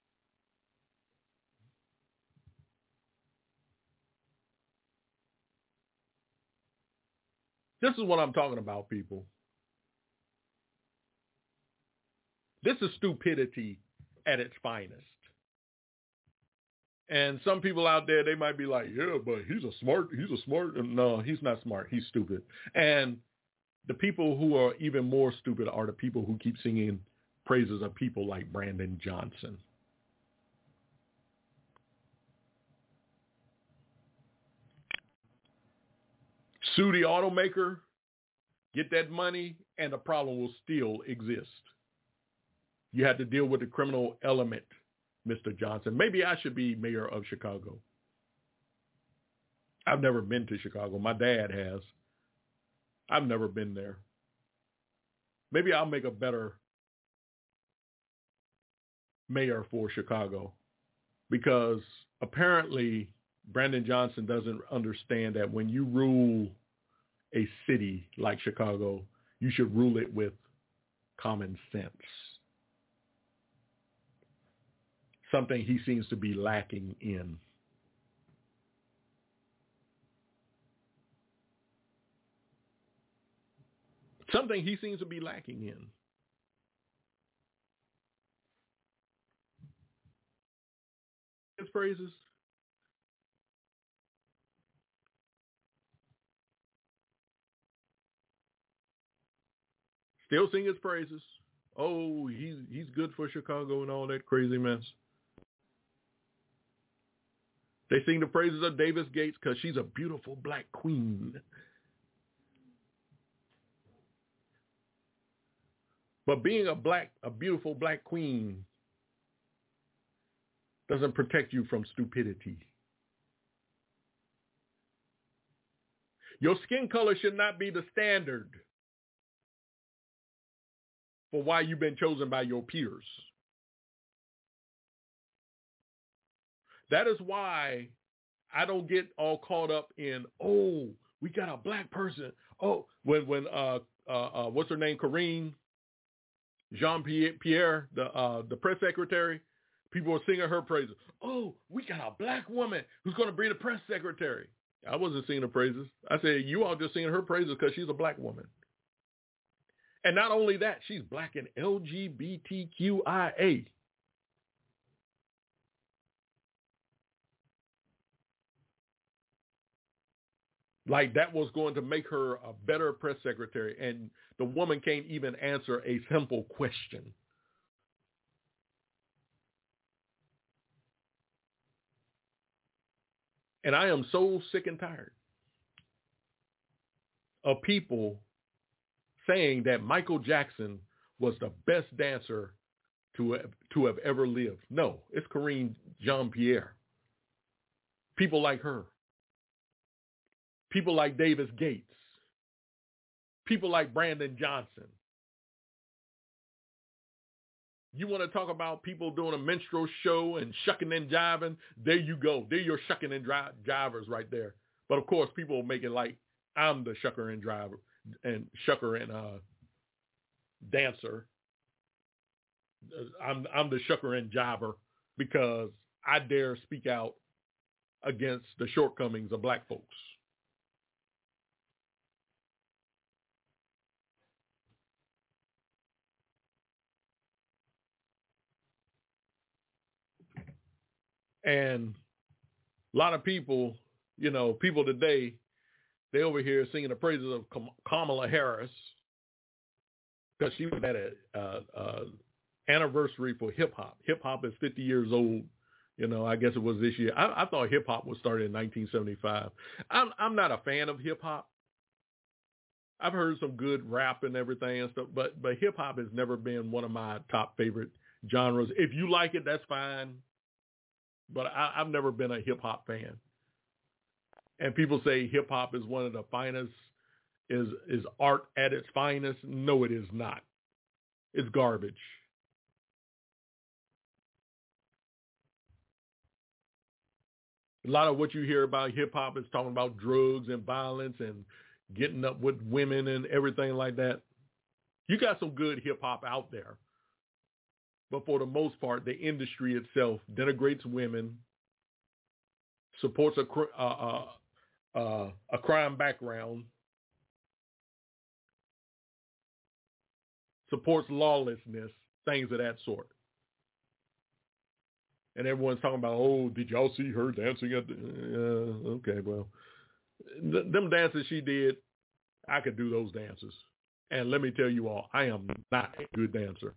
This is what I'm talking about, people. This is stupidity at its finest. And some people out there, they might be like, yeah, but he's a smart. No, he's not smart. He's stupid. And the people who are even more stupid are the people who keep singing praises of people like Brandon Johnson. Sue the automaker, get that money, and the problem will still exist. You have to deal with the criminal element, Mr. Johnson. Maybe I should be mayor of Chicago. I've never been to Chicago. My dad has. I've never been there. Maybe I'll make a better mayor for Chicago, because apparently Brandon Johnson doesn't understand that when you rule a city like Chicago, you should rule it with common sense. Something he seems to be lacking in. Something he seems to be lacking in. His praises. Still sing his praises. Oh, he's good for Chicago and all that crazy mess. They sing the praises of Davis Gates because she's a beautiful black queen. But being a beautiful black queen doesn't protect you from stupidity. Your skin color should not be the standard for why you've been chosen by your peers. That is why I don't get all caught up in, oh, we got a black person. Oh, when what's her name, Karine Jean-Pierre, the press secretary, people were singing her praises. Oh, we got a black woman who's going to be the press secretary. I wasn't singing her praises. I said, you all just singing her praises because she's a black woman. And not only that, she's black and LGBTQIA. Like that was going to make her a better press secretary. And the woman can't even answer a simple question. And I am so sick and tired of people saying that Michael Jackson was the best dancer to have ever lived. No, it's Karine Jean-Pierre. People like her. People like Davis Gates. People like Brandon Johnson. You want to talk about people doing a minstrel show and shucking and jiving? There you go. They're your shucking and jivers right there. But of course, people make it like I'm the shucker and driver and shucker and dancer. I'm the shucker and jiver because I dare speak out against the shortcomings of black folks. And a lot of people, people today, they over here singing the praises of Kamala Harris because she was at an anniversary for hip hop. Hip hop is 50 years old. I guess it was this year. I thought hip hop was started in 1975. I'm not a fan of hip hop. I've heard some good rap and everything and stuff, but hip hop has never been one of my top favorite genres. If you like it, that's fine. But I've never been a hip hop fan. And people say hip hop is one of the finest, is art at its finest. No, it is not. It's garbage. A lot of what you hear about hip hop is talking about drugs and violence and getting up with women and everything like that. You got some good hip hop out there. But for the most part, the industry itself denigrates women, supports a crime background, supports lawlessness, things of that sort. And everyone's talking about, oh, did y'all see her dancing at the... okay, well, them dances she did, I could do those dances. And let me tell you all, I am not a good dancer.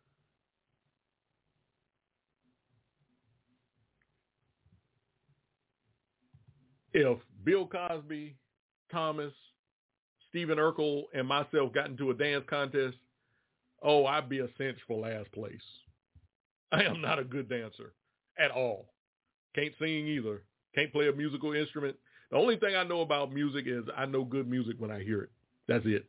If Bill Cosby, Thomas, Stephen Urkel, and myself got into a dance contest, oh, I'd be a cinch for last place. I am not a good dancer at all. Can't sing either. Can't play a musical instrument. The only thing I know about music is I know good music when I hear it. That's it.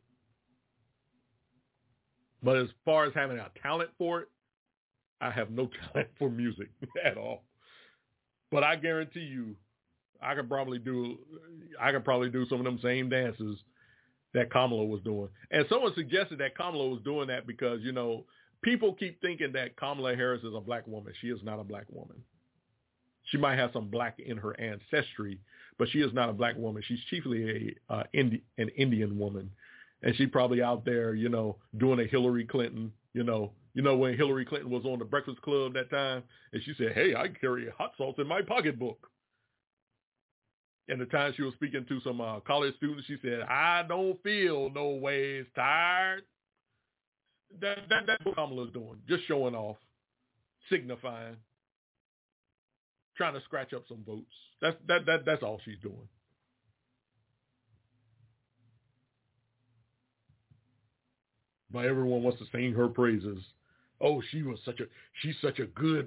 But as far as having a talent for it, I have no talent for music at all. But I guarantee you, I could probably do some of them same dances that Kamala was doing. And someone suggested that Kamala was doing that because, people keep thinking that Kamala Harris is a black woman. She is not a black woman. She might have some black in her ancestry, but she is not a black woman. She's chiefly an Indian woman. And she probably out there, doing a Hillary Clinton, when Hillary Clinton was on the Breakfast Club that time, and she said, hey, I carry hot sauce in my pocketbook. And the time she was speaking to some college students, she said, I don't feel no ways tired. That's what Kamala's doing, just showing off, signifying, trying to scratch up some votes. That's all she's doing. But everyone wants to sing her praises. Oh, she's such a good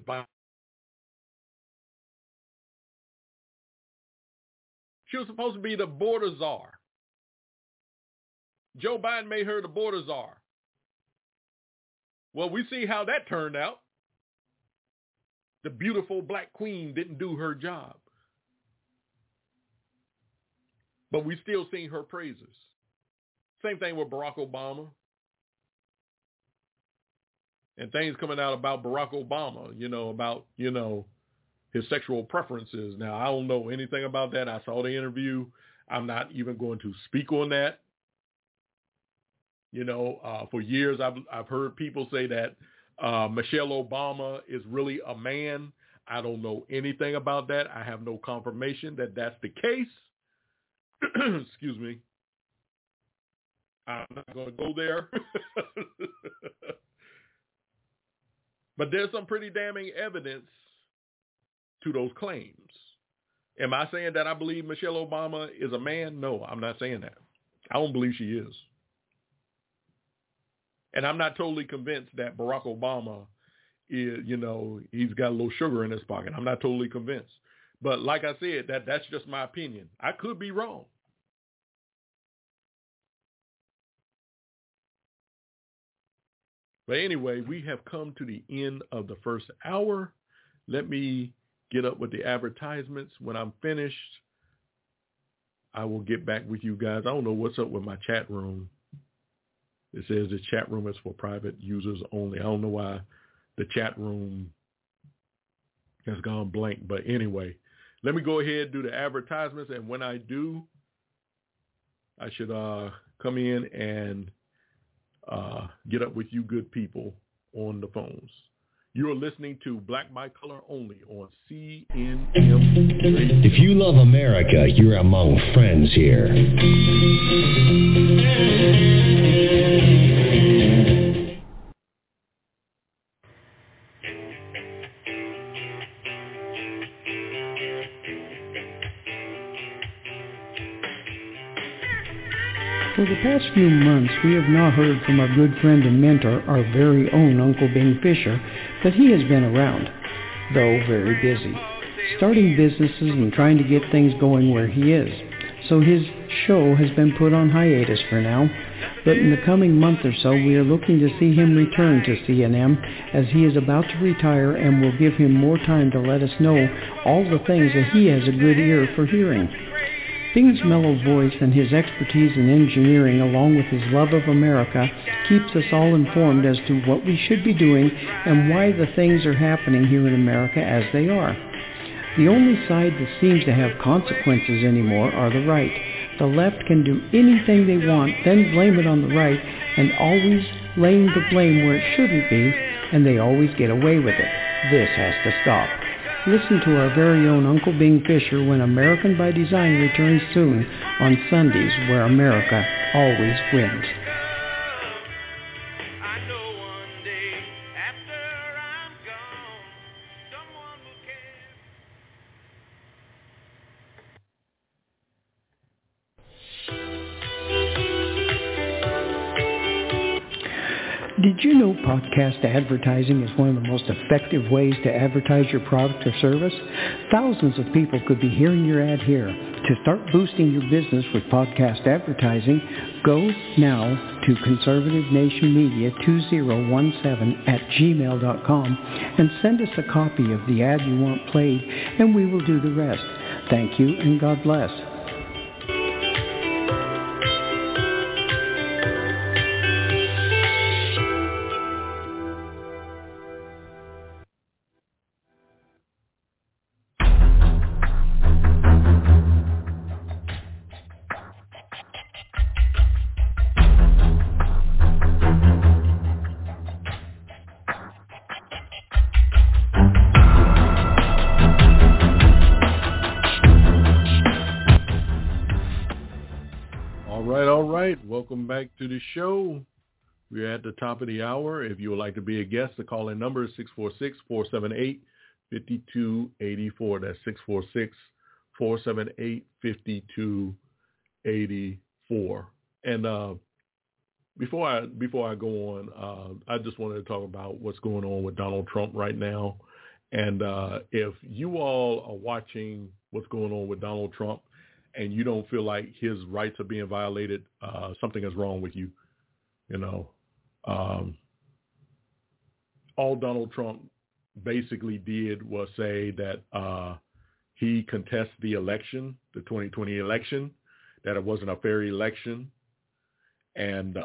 She was supposed to be the border czar. Joe Biden made her the border czar. Well, we see how that turned out. The beautiful black queen didn't do her job. But we still sing her praises. Same thing with Barack Obama. And things coming out about Barack Obama, about his sexual preferences. Now, I don't know anything about that. I saw the interview. I'm not even going to speak on that. For years, I've heard people say that Michelle Obama is really a man. I don't know anything about that. I have no confirmation that that's the case. Excuse me. I'm not going to go there. But there's some pretty damning evidence to those claims. Am I saying that I believe Michelle Obama is a man? No, I'm not saying that. I don't believe she is. And I'm not totally convinced that Barack Obama is, he's got a little sugar in his pocket. I'm not totally convinced. But like I said, that's just my opinion. I could be wrong. But anyway, we have come to the end of the first hour. Let me get up with the advertisements. When I'm finished, I will get back with you guys. I don't know what's up with my chat room. It says the chat room is for private users only. I don't know why the chat room has gone blank. But anyway, let me go ahead and do the advertisements. And when I do, I should come in and get up with you good people on the phones. You're listening to Black by Color Only on CNM Radio. If you love America, you're among friends here. For the past few months, we have not heard from our good friend and mentor, our very own Uncle Bing Fisher, but he has been around, though very busy, starting businesses and trying to get things going where he is. So his show has been put on hiatus for now, but in the coming month or so, we are looking to see him return to CNM as he is about to retire, and will give him more time to let us know all the things that he has a good ear for hearing. Bing's mellow voice and his expertise in engineering, along with his love of America, keeps us all informed as to what we should be doing and why the things are happening here in America as they are. The only side that seems to have consequences anymore are the right. The left can do anything they want, then blame it on the right, and always laying the blame where it shouldn't be, and they always get away with it. This has to stop. Listen to our very own Uncle Bing Fisher when American by Design returns soon on Sundays, where America always wins. Did you know podcast advertising is one of the most effective ways to advertise your product or service? Thousands of people could be hearing your ad here. To start boosting your business with podcast advertising, go now to conservativenationmedia2017@gmail.com and send us a copy of the ad you want played, and we will do the rest. Thank you, and God bless. Welcome back to the show. We're at the top of the hour. If you would like to be a guest, the call-in number is 646-478-5284. That's 646-478-5284. And before I go on, I just wanted to talk about what's going on with Donald Trump right now. And if you all are watching what's going on with Donald Trump, and you don't feel like his rights are being violated, something is wrong with you. You know, all Donald Trump basically did was say that he contests the election, the 2020 election, that it wasn't a fair election, and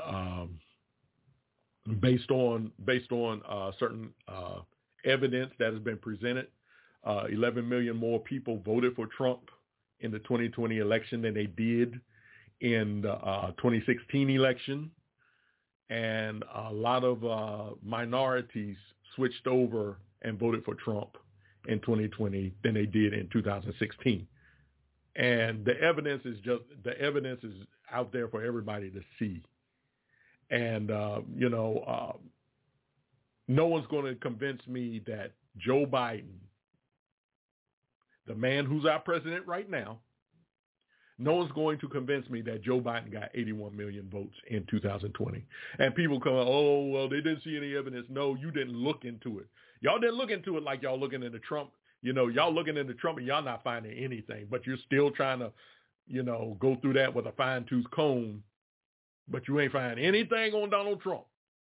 based on certain evidence that has been presented, 11 million more people voted for Trump in the 2020 election than they did in the 2016 election. And a lot of minorities switched over and voted for Trump in 2020 than they did in 2016. And the evidence is out there for everybody to see. And, no one's going to convince me that Joe Biden, the man who's our president right now, no one's going to convince me that Joe Biden got 81 million votes in 2020. And people come, oh, well, they didn't see any evidence. No, you didn't look into it. Y'all didn't look into it like y'all looking into Trump. Y'all looking into Trump and y'all not finding anything, but you're still trying to, go through that with a fine-tooth comb, but you ain't finding anything on Donald Trump.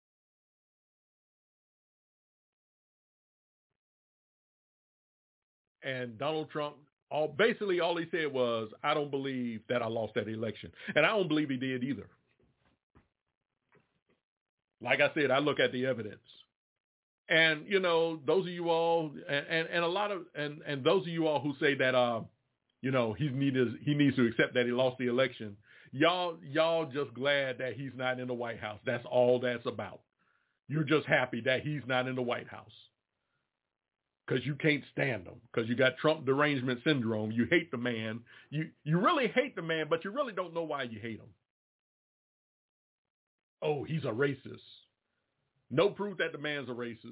And Donald Trump, basically all he said was, I don't believe that I lost that election. And I don't believe he did either. Like I said, I look at the evidence. And, those of you all, and a lot of, and those of you all who say that, he needs to accept that he lost the election, y'all just glad that he's not in the White House. That's all that's about. You're just happy that he's not in the White House. because you can't stand him, because you got Trump derangement syndrome. You hate the man. You really hate the man, but you really don't know why you hate him. Oh, he's a racist. No proof that the man's a racist.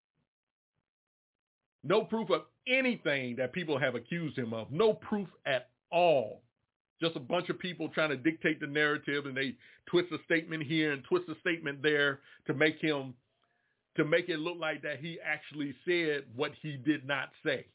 No proof of anything that people have accused him of. No proof at all. Just a bunch of people trying to dictate the narrative, and they twist a statement here and twist a statement there to make it look like that he actually said what he did not say.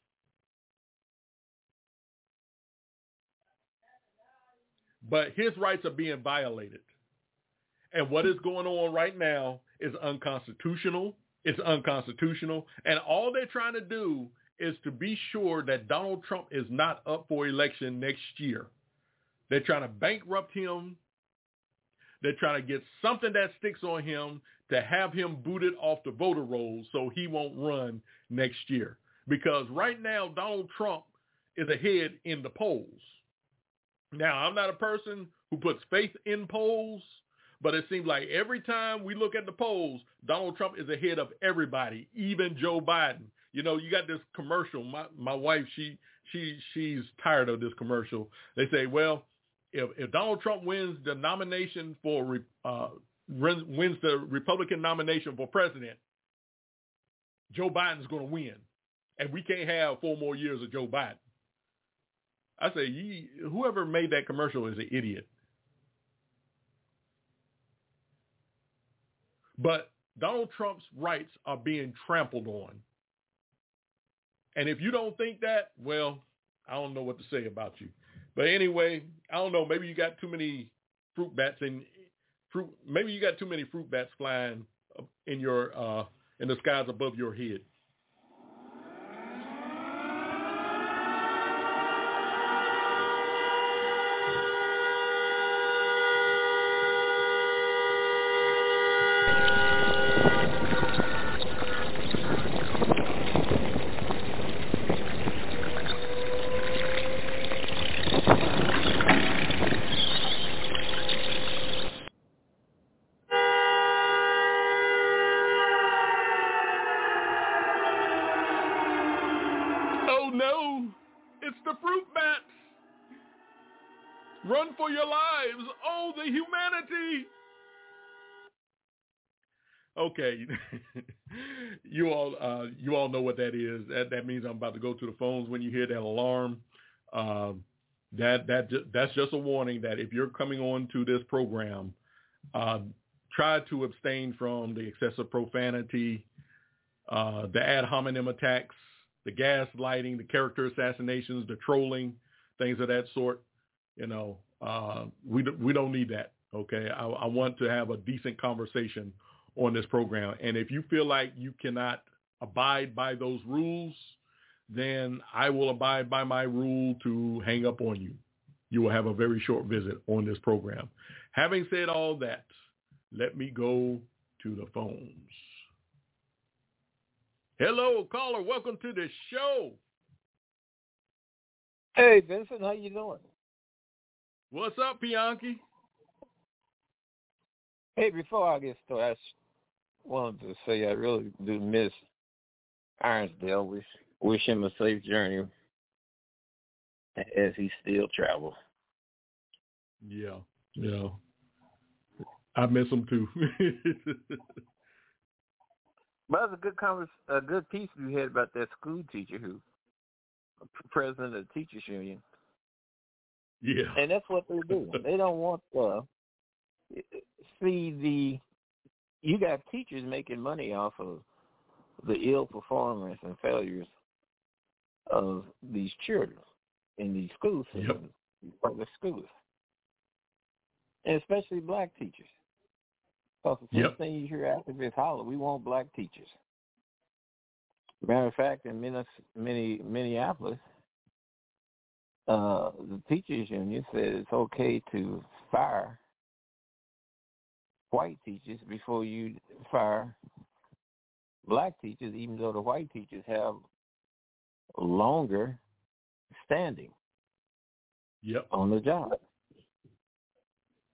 But his rights are being violated. And what is going on right now is unconstitutional. It's unconstitutional. And all they're trying to do is to be sure that Donald Trump is not up for election next year. They're trying to bankrupt him. They're trying to get something that sticks on him to have him booted off the voter rolls so he won't run next year. Because right now, Donald Trump is ahead in the polls. Now, I'm not a person who puts faith in polls, but it seems like every time we look at the polls, Donald Trump is ahead of everybody, even Joe Biden. You know, you got this commercial. My wife, she's tired of this commercial. They say, well, if Donald Trump wins the nomination for wins the Republican nomination for president, Joe Biden's going to win, and we can't have 4 more years of Joe Biden. I say, whoever made that commercial is an idiot. But Donald Trump's rights are being trampled on. And if you don't think that, well, I don't know what to say about you. But anyway, I don't know. Maybe you got too many fruit bats maybe you got too many fruit bats flying in the skies above your head. Run for your lives. Oh, the humanity. Okay. you all know what that is. That means I'm about to go to the phones when you hear that alarm. That's just a warning that if you're coming on to this program, try to abstain from the excessive profanity, the ad hominem attacks, the gaslighting, the character assassinations, the trolling, things of that sort. You know, we don't need that. Okay. I want to have a decent conversation on this program. And if you feel like you cannot abide by those rules, then I will abide by my rule to hang up on you. You will have a very short visit on this program. Having said all that, let me go to the phones. Hello, caller. Welcome to the show. Hey, Vincent. How you doing? What's up, Bianchi? Hey, before I get started, I wanted to say I really do miss Ironsdale. Wish him a safe journey as he still travels. Yeah. I miss him too. But it was a good piece you had about that school teacher who, president of the teachers union. Yeah. And that's what they do. They don't want you got teachers making money off of the ill performance and failures of these children in these school systems, public schools, and especially black teachers. Because the first thing you hear activists holler, we want black teachers. Matter of fact, in Minneapolis, the teachers union said it's okay to fire white teachers before you fire black teachers, even though the white teachers have longer standing on the job.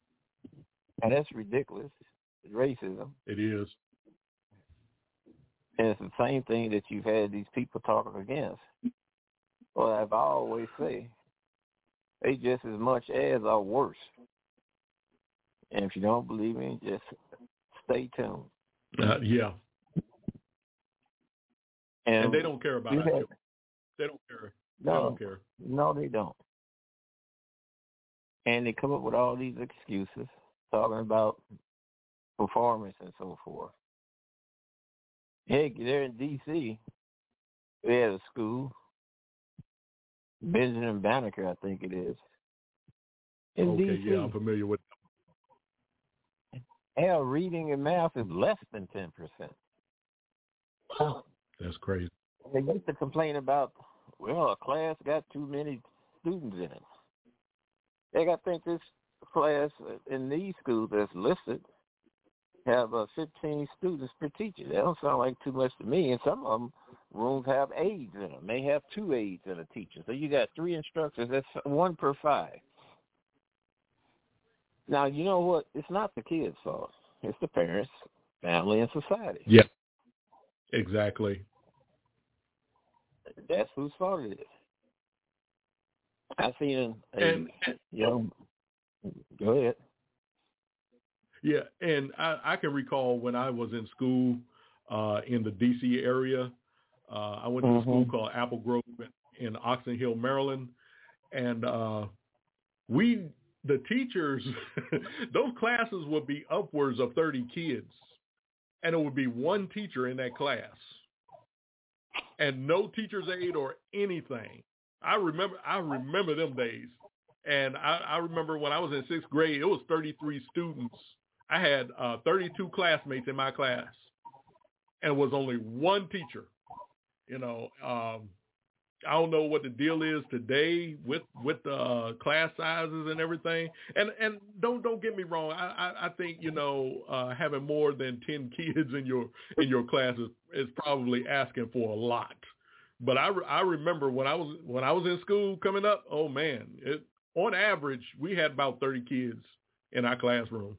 And that's ridiculous. It's racism. It is. And it's the same thing that you've had these people talking against. Well, as I always say, they just as much as or worse. And if you don't believe me, just stay tuned. Yeah. And they don't care about it. They don't care. No, they don't care. No, they don't. And they come up with all these excuses, talking about performance and so forth. Heck, they're in D.C. They had a school, Benjamin Banneker, I think it is. In D.C. Yeah, I'm familiar with them. Hell, reading and math is less than 10%. That's crazy. They used to complain about, well, a class got too many students in it. They got to think this class in these schools that's listed have 15 students per teacher. That don't sound like too much to me. And some of them rooms have aides in them. They have 2 aides and a teacher. So you got 3 instructors. That's 1 per 5. Now, you know what? It's not the kids' fault. It's the parents, family, and society. Yeah, exactly. That's whose fault it is. I've seen a young... Go ahead. Yeah, and I can recall when I was in school in the D.C. area. I went to a school called Apple Grove in Oxon Hill, Maryland. And the teachers, those classes would be upwards of 30 kids. And it would be 1 teacher in that class. And no teacher's aide or anything. I remember them days. And I remember when I was in 6th grade, it was 33 students. I had 32 classmates in my class, and it was only 1 teacher. You know, I don't know what the deal is today with the class sizes and everything. And don't get me wrong. I think, you know, having more than 10 kids in your class is probably asking for a lot. But I remember when I was in school coming up. Oh man, on average we had about 30 kids in our classroom.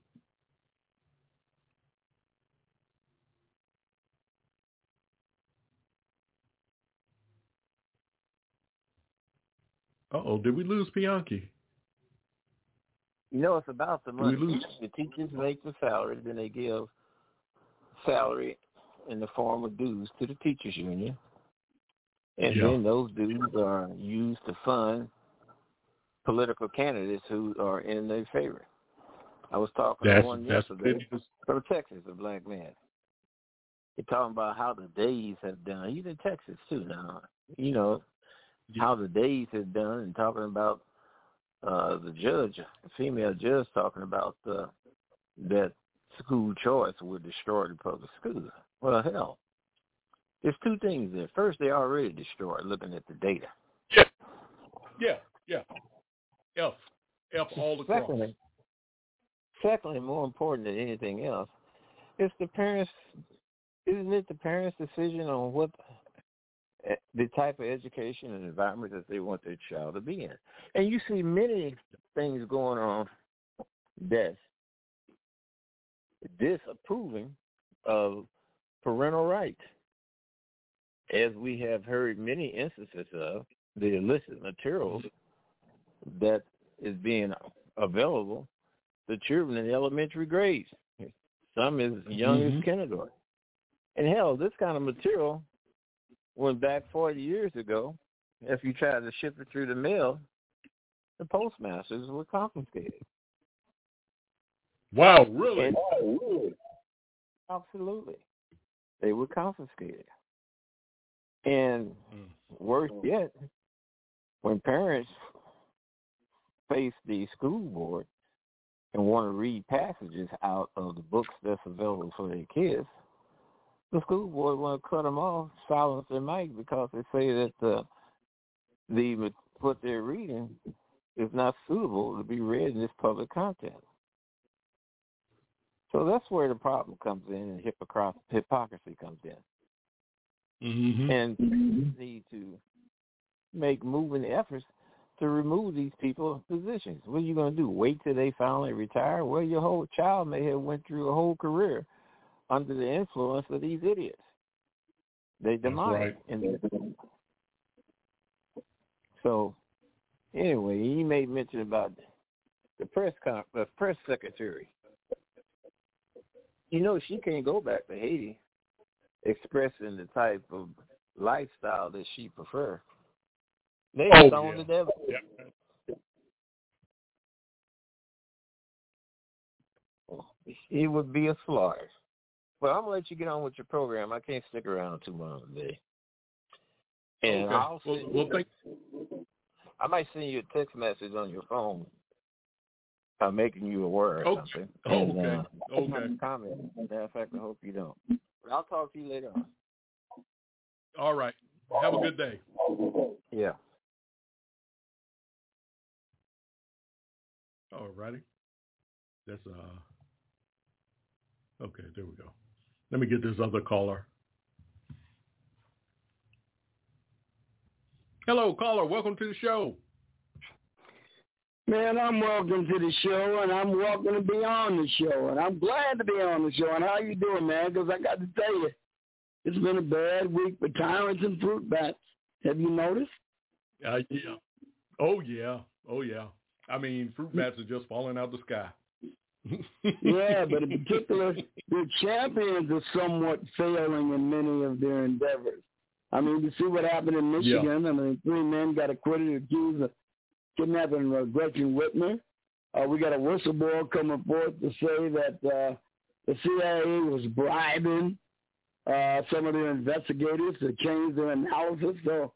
Uh-oh, did we lose Bianchi? You know, it's about the money. The teachers make the salary, then they give salary in the form of dues to the teachers union. And then those dues are used to fund political candidates who are in their favor. I was talking to one yesterday from Texas, a black man. He's talking about how the days have done. He's in Texas, too, now. You know, how the days have done, and talking about the judge, the female judge, talking about that school choice would destroy the public schools. Well, hell, there's 2 things there. First, they already destroyed, looking at the data. Yeah. F all across. Secondly, more important than anything else, it's the parents. Isn't it the parents' decision on what the type of education and environment that they want their child to be in? And you see many things going on that's disapproving of parental rights, as we have heard many instances of the illicit materials that is being available to children in elementary grades. Some as young as kindergarten. And hell, this kind of material went back 40 years ago. If you tried to ship it through the mail, the postmasters were confiscated. Wow, really? Absolutely. They were confiscated. And worse yet, when parents face the school board and want to read passages out of the books that's available for their kids, the school board want to cut them off, silence their mic, because they say that what they're reading is not suitable to be read in this public content. So that's where the problem comes in, and hypocrisy comes in. And we need to make moving efforts to remove these people's positions. What are you going to do? Wait till they finally retire? Well, your whole child may have went through a whole career under the influence of these idiots. They demonic. Right. So, anyway, he made mention about the press secretary. You know, she can't go back to Haiti expressing the type of lifestyle that she prefers. They stoned to death. Yeah. It would be a slaughter. But I'm going to let you get on with your program. I can't stick around too long today. And okay. I might send you a text message on your phone making you aware or something. Okay. Comment. Matter of fact, I hope you don't. But I'll talk to you later on. All right. Have a good day. Yeah. All righty. That's okay, there we go. Let me get this other caller. Hello, caller. Welcome to the show. Man, I'm welcome to the show, and I'm welcome to be on the show, and I'm glad to be on the show. And how you doing, man? Because I got to tell you, it's been a bad week for tyrants and fruit bats. Have you noticed? Yeah. Oh, yeah. I mean, fruit bats are just falling out the sky. Yeah, but in particular, the champions are somewhat failing in many of their endeavors. I mean, you see what happened in Michigan. Yeah. I mean, 3 men got acquitted accused of kidnapping Gretchen Whitmer. We got a whistleblower coming forth to say that the CIA was bribing some of their investigators to change their analysis. So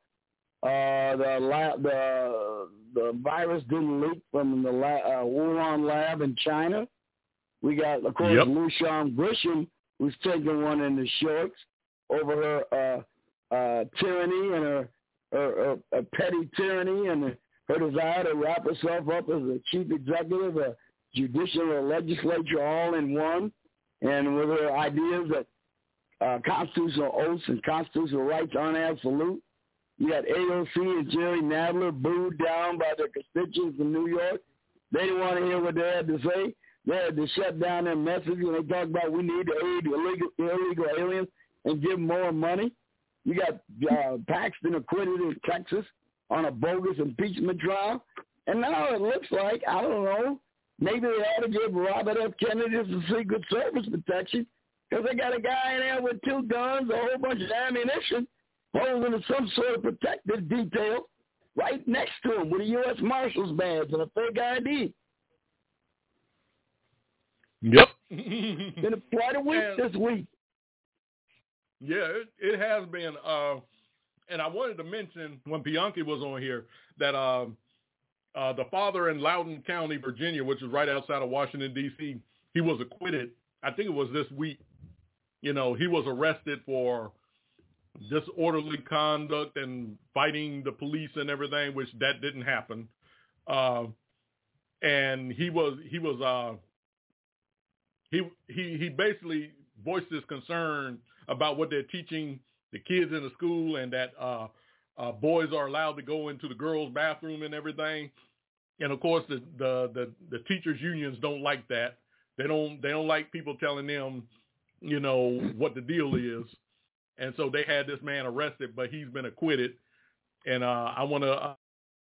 the virus didn't leak from the Wuhan lab in China. We got, of course, Liu Shan Grisham, who's taking one in the shorts over her tyranny and her petty tyranny and her desire to wrap herself up as a chief executive, a judicial or legislature all in one, and with her ideas that constitutional oaths and constitutional rights aren't absolute. You got AOC and Jerry Nadler booed down by their constituents in New York. They didn't want to hear what they had to say. They had to shut down their message when they talk about we need to aid illegal aliens and give more money. You got Paxton acquitted in Texas on a bogus impeachment trial. And now it looks like, I don't know, maybe they ought to give Robert F. Kennedy some Secret Service protection because they got a guy in there with 2 guns, a whole bunch of ammunition, holding in some sort of protective detail right next to him with a U.S. Marshal's badge and a fake ID. Yep. Been quite a week this week. Yeah, it has been. And I wanted to mention when Bianchi was on here that the father in Loudoun County, Virginia, which is right outside of Washington, D.C., he was acquitted. I think it was this week. You know, he was arrested for disorderly conduct and fighting the police and everything, which that didn't happen. And he basically voiced his concern about what they're teaching the kids in the school and that boys are allowed to go into the girls' bathroom and everything. And of course, the teachers' unions don't like that. They don't like people telling them, you know, what the deal is. And so they had this man arrested, but he's been acquitted. And I want to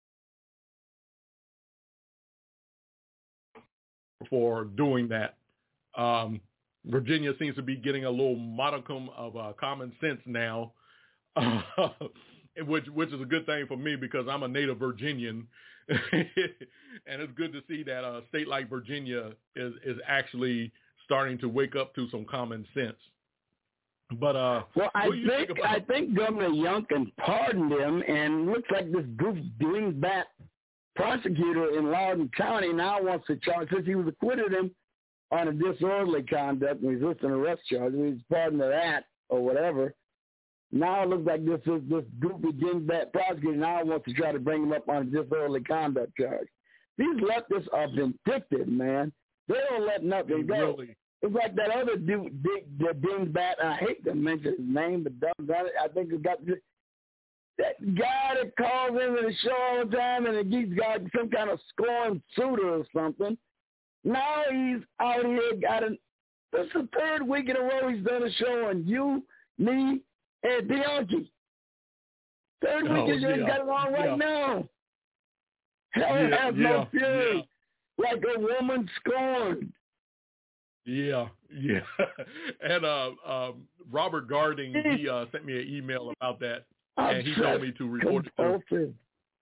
for doing that. Virginia seems to be getting a little modicum of common sense now, which is a good thing for me because I'm a native Virginian. And it's good to see that a state like Virginia is actually starting to wake up to some common sense. But I think Governor Youngkin pardoned him, and looks like this goof dingbat prosecutor in Loudoun County now wants to charge, since he was acquitted him on a disorderly conduct and resisting arrest charge. He's pardoned of that or whatever. Now it looks like this goofy dingbat prosecutor now wants to try to bring him up on a disorderly conduct charge. These leftists are vindictive, man. They don't let nothing go. Really? It's like that other dude, the dingbat. I hate to mention his name, but doggone it, I think it's got that guy that calls into the show all the time and he's got some kind of scorned suitor or something. Now he's out here this is the 3rd week in a row he's done a show on you, me, Ed Bianchi. Third Week is just got it on right now. Hell has no fury, like a woman scorned. Yeah. And Robert Garding, he sent me an email about that, and he told me to report it to.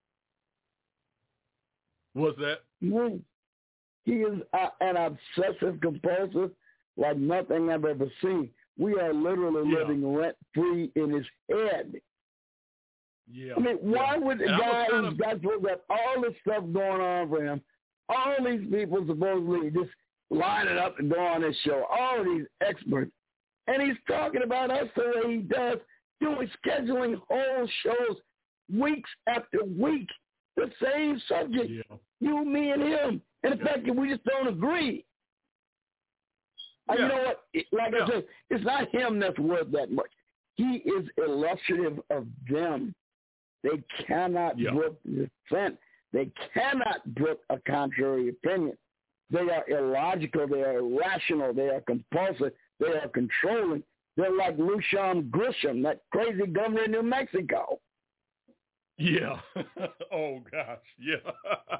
What's that? He is an obsessive compulsive like nothing I've ever seen. We are literally living rent-free in his head. Yeah. I mean, why would the guy who's got all this stuff going on for him, all these people supposedly just line it up and go on this show, all of these experts, and he's talking about us the way he does, scheduling whole shows weeks after week, the same subject, you, me, and him. And the fact that we just don't agree. You know what? Like I said, it's not him that's worth that much. He is illustrative of them. They cannot brook dissent. They cannot brook a contrary opinion. They are illogical. They are irrational. They are compulsive. They are controlling. They're like Lusham Grisham, that crazy governor in New Mexico. Yeah. Oh, gosh. Yeah.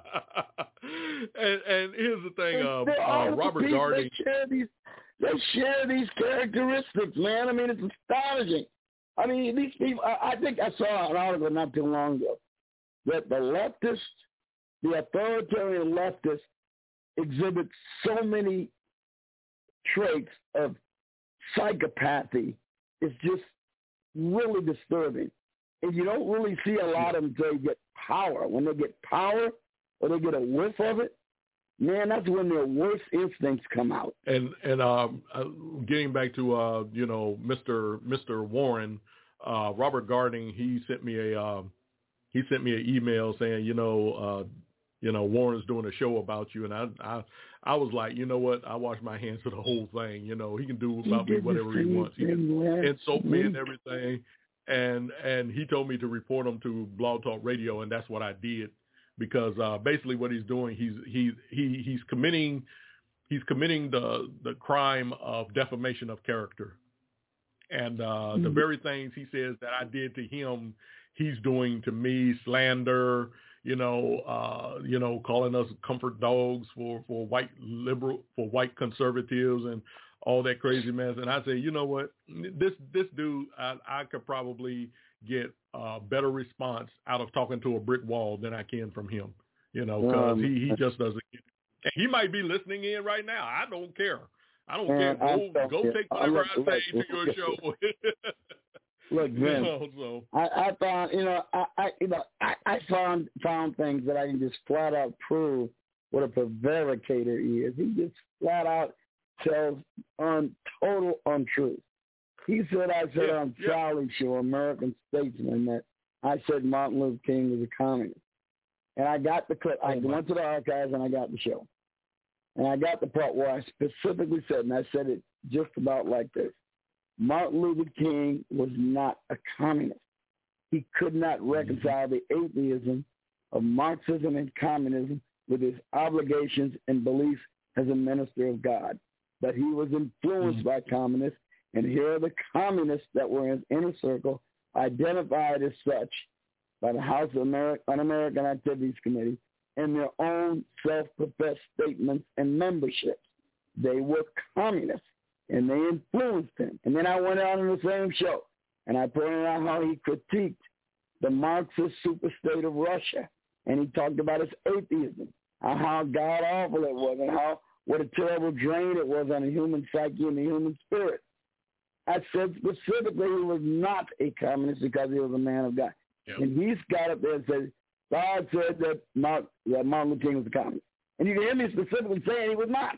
and here's the thing, Robert Garding. They share these characteristics, man. I mean, it's astonishing. I mean, these people, I think I saw an article not too long ago that the leftists, the authoritarian leftists, exhibit so many traits of psychopathy. It's just really disturbing. And you don't really see a lot of them until they get power. When they get power or they get a whiff of it, man, that's when their worst instincts come out. And getting back to Mr. Warren, Robert Garding, he sent me an email saying Warren's doing a show about you, and I was like, you know what? I wash my hands of the whole thing. You know, he can do about me whatever he wants. He can insult me and everything. And he told me to report him to Blog Talk Radio, and that's what I did, because basically what he's doing, he's committing the crime of defamation of character, and the very things he says that I did to him, he's doing to me: slander, calling us comfort dogs for white conservatives and all that crazy mess. And I say, you know what, this dude, I could probably get a better response out of talking to a brick wall than I can from him, because he just doesn't get it. And he might be listening in right now. I don't care. Go take whatever I say to your show. Look, man, I found things that I can just flat out prove what a prevaricator he is. He just flat out tells total untruth. He said, on Charlie's show, American Statesman, that I said Martin Luther King was a communist. And I got the clip. I went to the archives and I got the show. And I got the part where I specifically said, and I said it just about like this: Martin Luther King was not a communist. He could not reconcile the atheism of Marxism and communism with his obligations and beliefs as a minister of God. But he was influenced by communists, and here are the communists that were in his inner circle, identified as such by the House of Un-American Activities Committee and their own self-professed statements and memberships. They were communists, and they influenced him. And then I went on in the same show, and I pointed out how he critiqued the Marxist superstate of Russia, and he talked about its atheism, how god-awful it was, and what a terrible drain it was on the human psyche and the human spirit. I said specifically he was not a communist because he was a man of God. Yep. And he's got up there and said, God said that Martin Luther King was a communist. And you can hear me specifically saying he was not.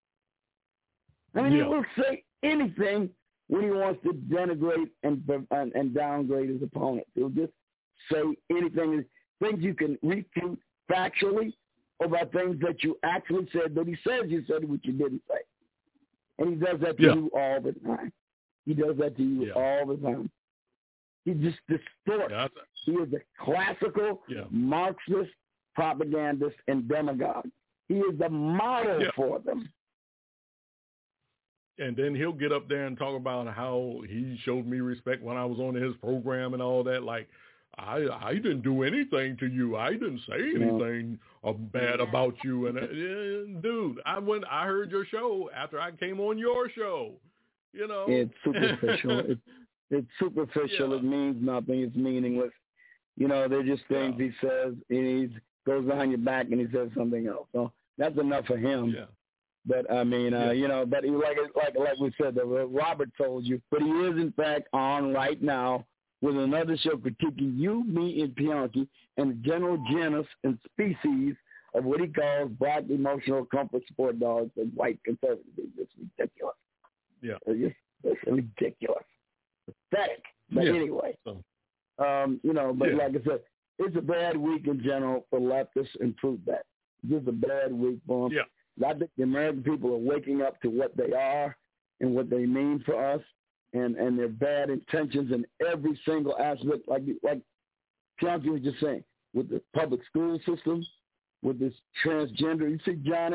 I mean, he will say anything when he wants to denigrate and downgrade his opponent. He'll just say anything, things you can refute factually about things that you actually said, but he says you said what you didn't say. And he does that to you all the time. He does that to you all the time. He just distorts. Yeah, he is a classical Marxist propagandist and demagogue. He is the model for them. And then he'll get up there and talk about how he showed me respect when I was on his program and all that. Like, I didn't do anything to you. I didn't say anything bad about you. And dude, I heard your show after I came on your show. You know, it's superficial. It's superficial. Yeah. It means nothing. It's meaningless. You know, they're just things he says, and he goes behind your back and he says something else. So that's enough for him. Yeah. But I mean, you know, but he, like we said, Robert told you, but he is in fact on right now with another show critiquing you, me, and Bianchi and the general genus and species of what he calls black emotional comfort support dogs and white conservatives. It's ridiculous. Yeah. It's ridiculous. Pathetic. But anyway, you know, but like I said, it's a bad week in general for leftists and fruit bats. This is a bad week for them. Yeah. I think the American people are waking up to what they are and what they mean for us. And their bad intentions in every single aspect, like Bianchi was just saying, with the public school system, with this transgender. You see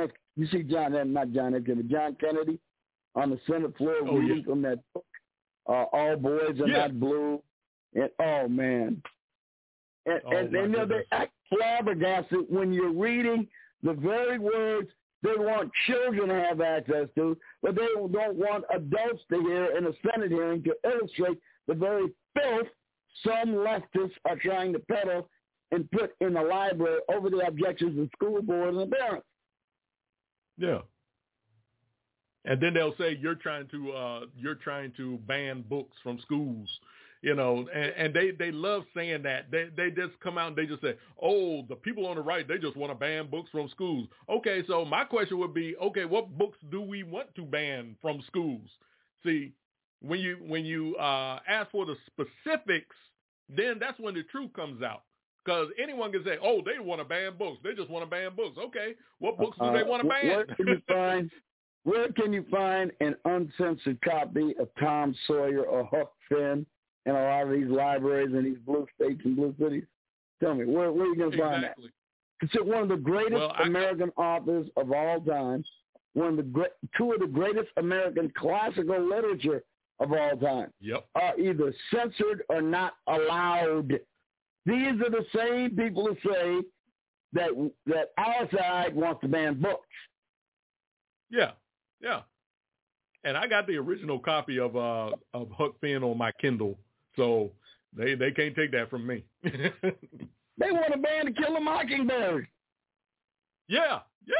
John Kennedy on the Senate floor reading from that book, All Boys Are Not Blue. And oh man, and you know, they act flabbergasted when you're reading the very words they want children to have access to, but they don't want adults to hear in a Senate hearing to illustrate the very filth some leftists are trying to peddle and put in the library over the objections of school board and the parents. Yeah. And then they'll say you're trying to ban books from schools. You know, and they love saying that. They just come out and they just say, oh, the people on the right, they just want to ban books from schools. Okay, so my question would be, okay, what books do we want to ban from schools? See, when you ask for the specifics, then that's when the truth comes out. Because anyone can say, oh, they want to ban books. They just want to ban books. Okay, what books do they want to ban? Where can you find an uncensored copy of Tom Sawyer or Huck Finn in a lot of these libraries in these blue states and blue cities? Tell me, where are you going to find that? It's one of the greatest American authors of all time, two of the greatest American classical literature of all time, are either censored or not allowed. These are the same people who say that our side wants to ban books. Yeah. And I got the original copy of Huck Finn on my Kindle, so they can't take that from me. They want to ban To Kill a Mockingbird. Yeah.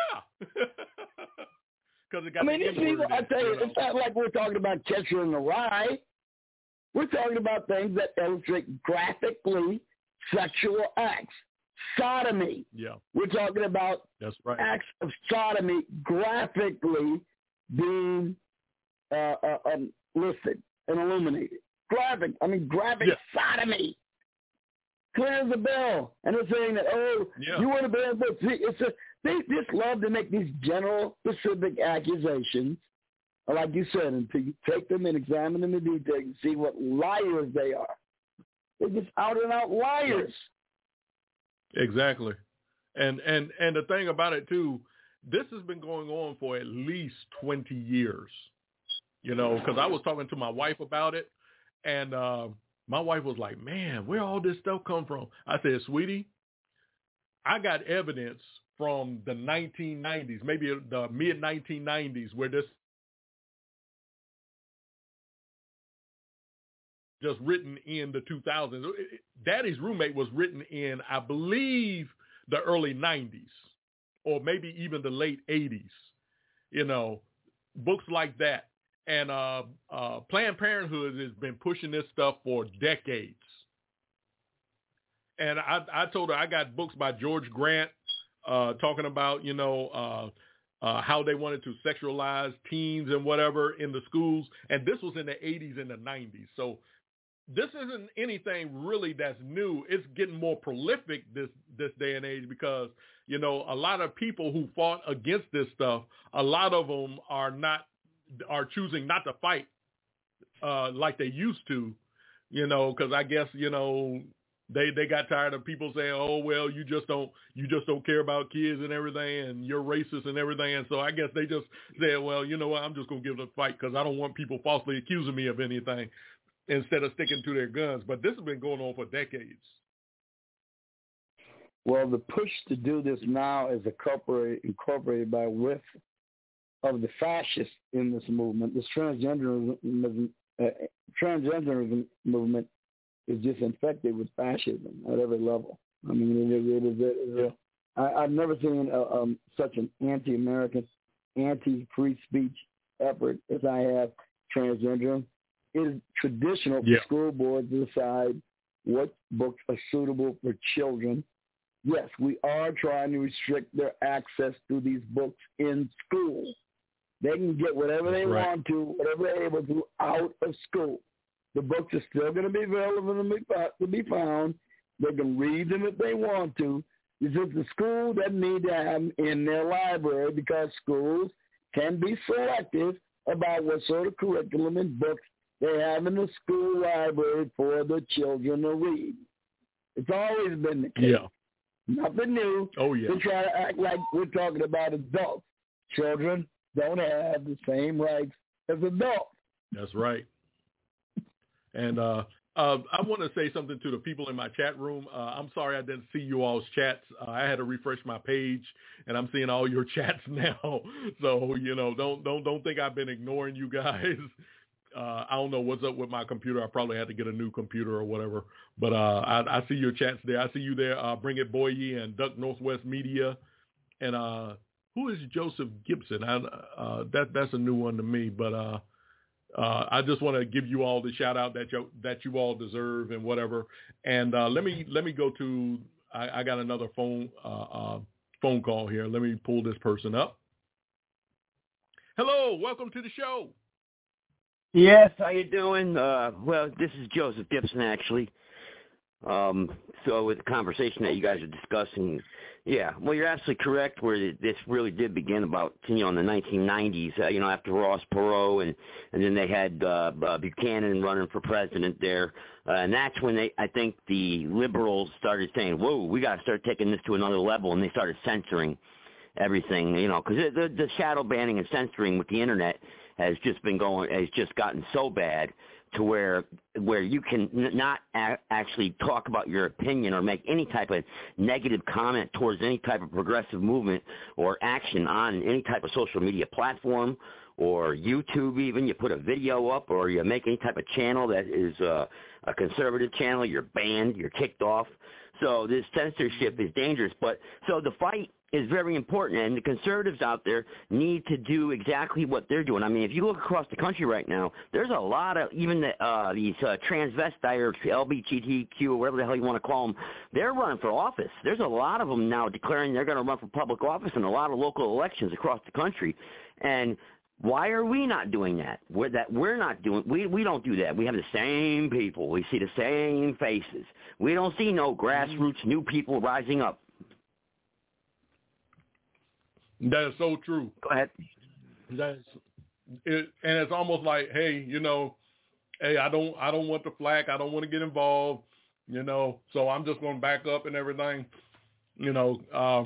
Because it got. I mean, these people, I tell you, it's not like we're talking about Catcher in the Rye. We're talking about things that illustrate graphically sexual acts. Sodomy. Yeah. We're talking about acts of sodomy graphically being listed and illuminated. Graphic sodomy. Clear as a bell. And they're saying that, you want to ban books. They just love to make these general, specific accusations, like you said, until you take them and examine them in detail and see what liars they are. They're just out and out liars. Exactly. And the thing about it, too, this has been going on for at least 20 years, you know, because I was talking to my wife about it, and my wife was like, man, where all this stuff come from? I said, sweetie, I got evidence from the 1990s, maybe the mid-1990s, where this just written in the 2000s. Daddy's Roommate was written in, I believe, the early 90s or maybe even the late 80s, you know, books like that. And Planned Parenthood has been pushing this stuff for decades. And I told her I got books by George Grant talking about, you know, how they wanted to sexualize teens and whatever in the schools. And this was in the 80s and the 90s. So this isn't anything really that's new. It's getting more prolific this day and age because, you know, a lot of people who fought against this stuff, a lot of them are choosing not to fight like they used to, you know, because I guess, you know, They got tired of people saying, "Oh well, you just don't care about kids and everything, and you're racist and everything." And so I guess they just said, "Well, you know what? I'm just gonna give it a fight because I don't want people falsely accusing me of anything," instead of sticking to their guns. But this has been going on for decades. Well, the push to do this now is incorporated by whiff of the fascists in this movement. This transgenderism movement is just infected with fascism at every level. I mean, I've never seen such an anti-American, anti-free speech effort as I have transgenderism. It is traditional for school boards to decide what books are suitable for children. Yes, we are trying to restrict their access to these books in school. They can get whatever they want to, whatever they're able to, out of school. The books are still going to be available to be found. They can read them if they want to. It's just the school doesn't need to have them in their library because schools can be selective about what sort of curriculum and books they have in the school library for the children to read. It's always been the case. Yeah. Nothing new. Oh, yeah. They try to act like we're talking about adults. Children don't have the same rights as adults. That's right. And I want to say something to the people in my chat room. I'm sorry I didn't see you all's chats. I had to refresh my page, and I'm seeing all your chats now. So, don't think I've been ignoring you guys. I don't know what's up with my computer. I probably had to get a new computer or whatever. But I see your chats there. I see you there. Bring It Boye and Duck Northwest Media. And who is Joseph Gibson? That's a new one to me. But I just want to give you all the shout out that you all deserve and whatever. And let me go to. I got another phone call here. Let me pull this person up. Hello, welcome to the show. Yes, how you doing? Well, this is Joseph Gibson, actually. So with the conversation that you guys are discussing, yeah, well, you're absolutely correct where this really did begin about, in the 1990s, after Ross Perot, and then they had Buchanan running for president there. And that's when I think the liberals started saying, whoa, we got to start taking this to another level, and they started censoring everything, because the shadow banning and censoring with the Internet has just gotten so bad to where you can not actually talk about your opinion or make any type of negative comment towards any type of progressive movement or action on any type of social media platform or YouTube even. You put a video up or you make any type of channel that is a conservative channel, you're banned, you're kicked off. So this censorship is dangerous. But so the fight is very important, and the conservatives out there need to do exactly what they're doing. I mean, if you look across the country right now, there's a lot of even these transvestite or LGBTQ, or whatever the hell you want to call them, they're running for office. There's a lot of them now declaring they're going to run for public office in a lot of local elections across the country. And why are we not doing that? We don't do that. We have the same people. We see the same faces. We don't see no grassroots new people rising up. That is so true. Go ahead. And it's almost like, hey, I don't want the flack. I don't want to get involved, so I'm just going to back up and everything, because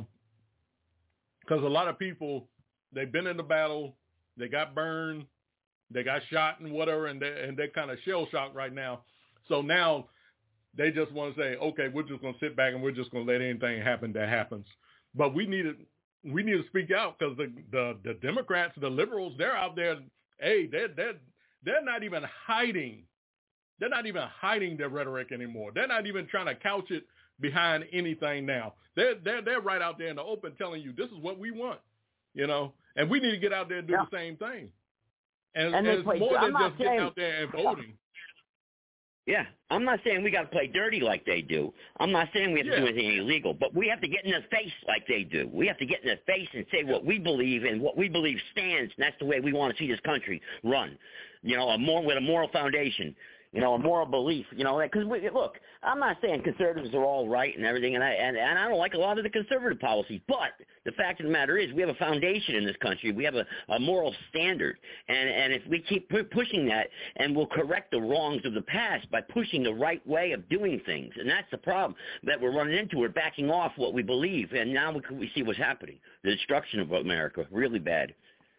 a lot of people, they've been in the battle, they got burned, they got shot and whatever, and they're kind of shell shocked right now. So now they just want to say, okay, we're just going to sit back and we're just going to let anything happen that happens. But we need to speak out because the Democrats, the liberals, they're out there. Hey, they're not even hiding. They're not even hiding their rhetoric anymore. They're not even trying to couch it behind anything now. They're right out there in the open telling you this is what we want, and we need to get out there and do the same thing. And it's more than just getting out there and voting. Yeah, I'm not saying we got to play dirty like they do. I'm not saying we have to do anything illegal, but we have to get in their face like they do. We have to get in their face and say what we believe and what we believe stands, and that's the way we want to see this country run. With a moral foundation. you know, a moral belief, you know, because look, I'm not saying conservatives are all right and everything, and I don't like a lot of the conservative policies, but the fact of the matter is we have a foundation in this country. We have a moral standard, and if we keep pushing that, and we'll correct the wrongs of the past by pushing the right way of doing things, and that's the problem that we're running into. We're backing off what we believe, and now we see what's happening, the destruction of America, really bad.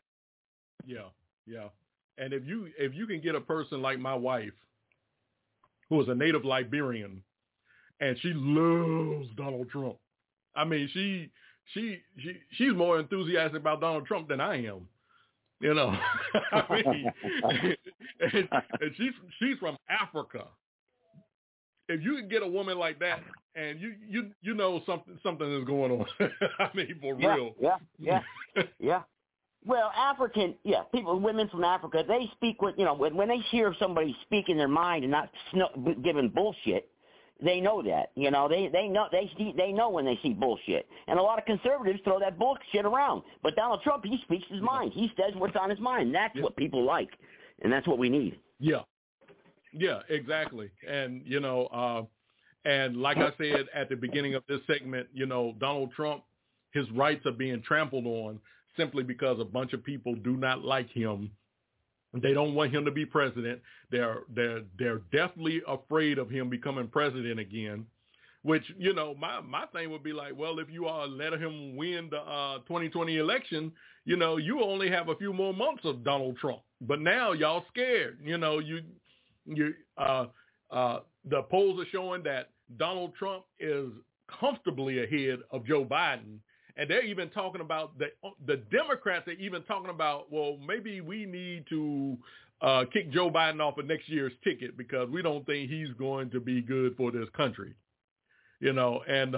Yeah. And if you can get a person like my wife, who is a native Liberian, and she loves Donald Trump. I mean, she's more enthusiastic about Donald Trump than I am. You know, I mean, and she's from Africa. If you can get a woman like that, and you know something is going on. I mean, for real. Yeah. Well, women from Africa, they speak with, you know, when they hear somebody speaking their mind and not giving bullshit, they know that, you know, they know when they see bullshit. And a lot of conservatives throw that bullshit around. But Donald Trump, he speaks his mind. He says what's on his mind. That's what people like, and that's what we need. Yeah, exactly. And, you know, and like I said at the beginning of this segment, you know, Donald Trump, his rights are being trampled on simply because a bunch of people do not like him. They don't want him to be president. They're definitely afraid of him becoming president again, which, you know, my thing would be like, well, if you all let him win the 2020 election, you know, you only have a few more months of Donald Trump. But now y'all scared. You know, the polls are showing that Donald Trump is comfortably ahead of Joe Biden. And they're even talking about, the Democrats are even talking about, well, maybe we need to kick Joe Biden off of next year's ticket because we don't think he's going to be good for this country. You know, and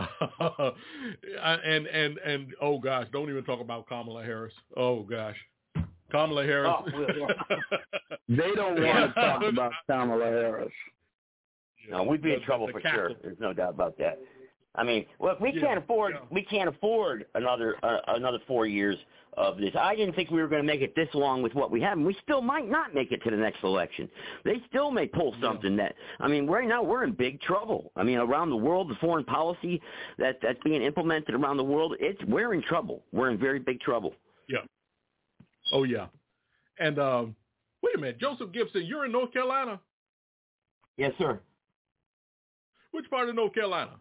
and oh gosh, don't even talk about Kamala Harris. Oh gosh, Kamala Harris. They don't want to talk about Kamala Harris. No, we'd be in trouble for sure. There's no doubt about that. I mean, look, we can't afford another 4 years of this. I didn't think we were going to make it this long with what we have, and we still might not make it to the next election. They still may pull something that, I mean, right now we're in big trouble. I mean, around the world, the foreign policy that's being implemented around the world, we're in trouble. We're in very big trouble. Yeah. Oh, yeah. And wait a minute, Joseph Gibson, you're in North Carolina? Yes, sir. Which part of North Carolina?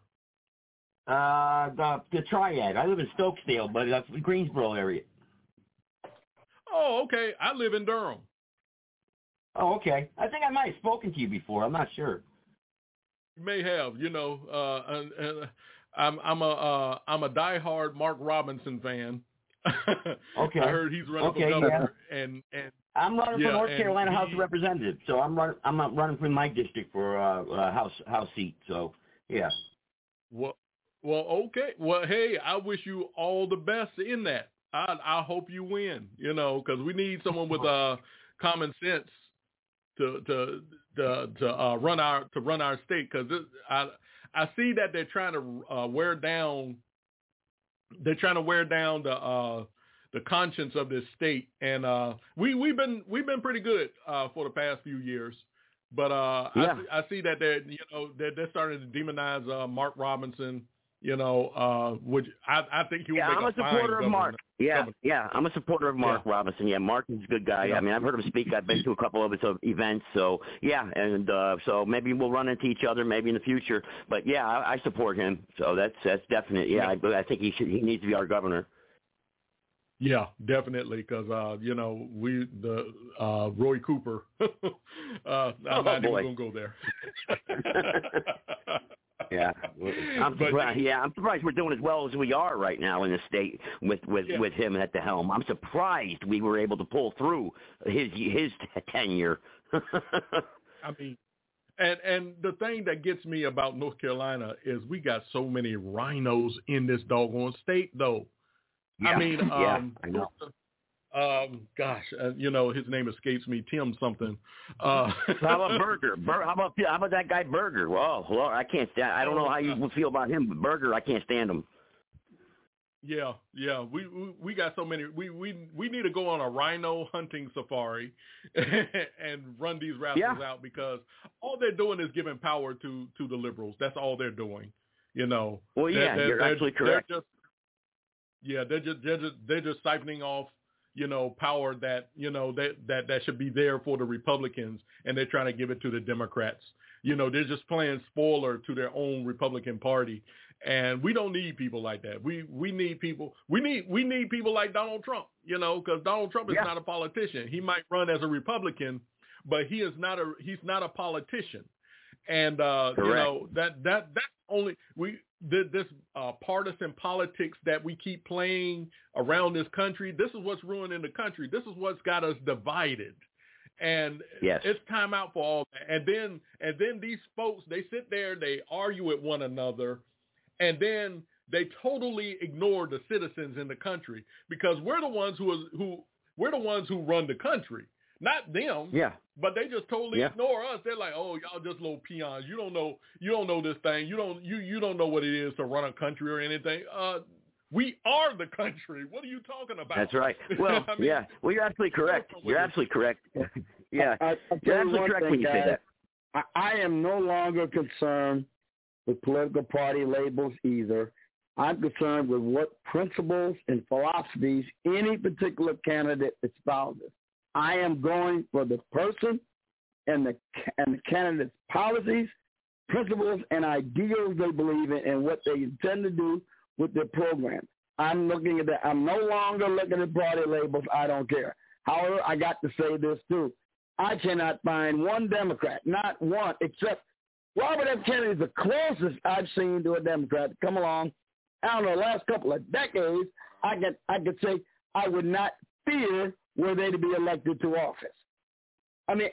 The Triad. I live in Stokesdale, but that's the Greensboro area. Oh, okay. I live in Durham. Oh, okay. I think I might have spoken to you before. I'm not sure. You may have. You know, I'm a diehard Mark Robinson fan. Okay. I heard he's running for governor, and I'm running for North Carolina House of Representatives. So I'm running for my district for House seat. So yeah. Well, okay. Well, hey, I wish you all the best in that. I hope you win. You know, because we need someone with common sense to run our state. Because I see that they're trying to wear down. They're trying to wear down the conscience of this state, and we've been pretty good for the past few years. But I see that they're starting to demonize Mark Robinson. You know, which I think he would make a supporter of Mark. I'm a supporter of Mark Robinson. Yeah, Mark is a good guy. Yeah. I mean, I've heard him speak. I've been to a couple of his events. So yeah, and so maybe we'll run into each other maybe in the future. But yeah, I support him. So that's definite. Yeah, I think he needs to be our governor. Yeah, definitely, because you know Roy Cooper. I'm not even gonna go there. Yeah, I'm surprised we're doing as well as we are right now in the state with him at the helm. I'm surprised we were able to pull through his tenure. I mean, and the thing that gets me about North Carolina is we got so many rhinos in this doggone state, though. Yeah. I mean, I know. Gosh, you know, his name escapes me, Tim something. How about Berger? How about that guy Berger? Well, I can't stand. I don't know how you feel about him, but Berger, I can't stand him. Yeah. We got so many. We need to go on a rhino hunting safari and run these rascals out, because all they're doing is giving power to the liberals. That's all they're doing. You know. Well, you're absolutely correct. They're just siphoning off, you know, power that, you know, that should be there for the Republicans, and they're trying to give it to the Democrats. You know, they're just playing spoiler to their own Republican Party. And we don't need people like that. We need people. We need people like Donald Trump, you know, because Donald Trump is not a politician. He might run as a Republican, but he's not a politician. And you know, that's only this partisan politics that we keep playing around this country. This is what's ruining the country. This is what's got us divided. And it's time out for all that. And then these folks, they sit there, they argue with one another, and then they totally ignore the citizens in the country, because we're the ones who run the country, not them. Yeah. But they just totally ignore us. They're like, oh, y'all just little peons. You don't know this thing. You don't know what it is to run a country or anything. We are the country. What are you talking about? That's right. Well, I mean, well, you're absolutely correct. You're absolutely correct. Yeah. You're absolutely correct when you say that. I am no longer concerned with political party labels either. I'm concerned with what principles and philosophies any particular candidate espouses. I am going for the person and the candidate's policies, principles, and ideals they believe in, and what they intend to do with their program. I'm looking at that. I'm no longer looking at party labels. I don't care. However, I got to say this too. I cannot find one Democrat, not one, except Robert F. Kennedy is the closest I've seen to a Democrat to come along. I don't know, the last couple of decades, I could say I would not fear were they to be elected to office. I mean,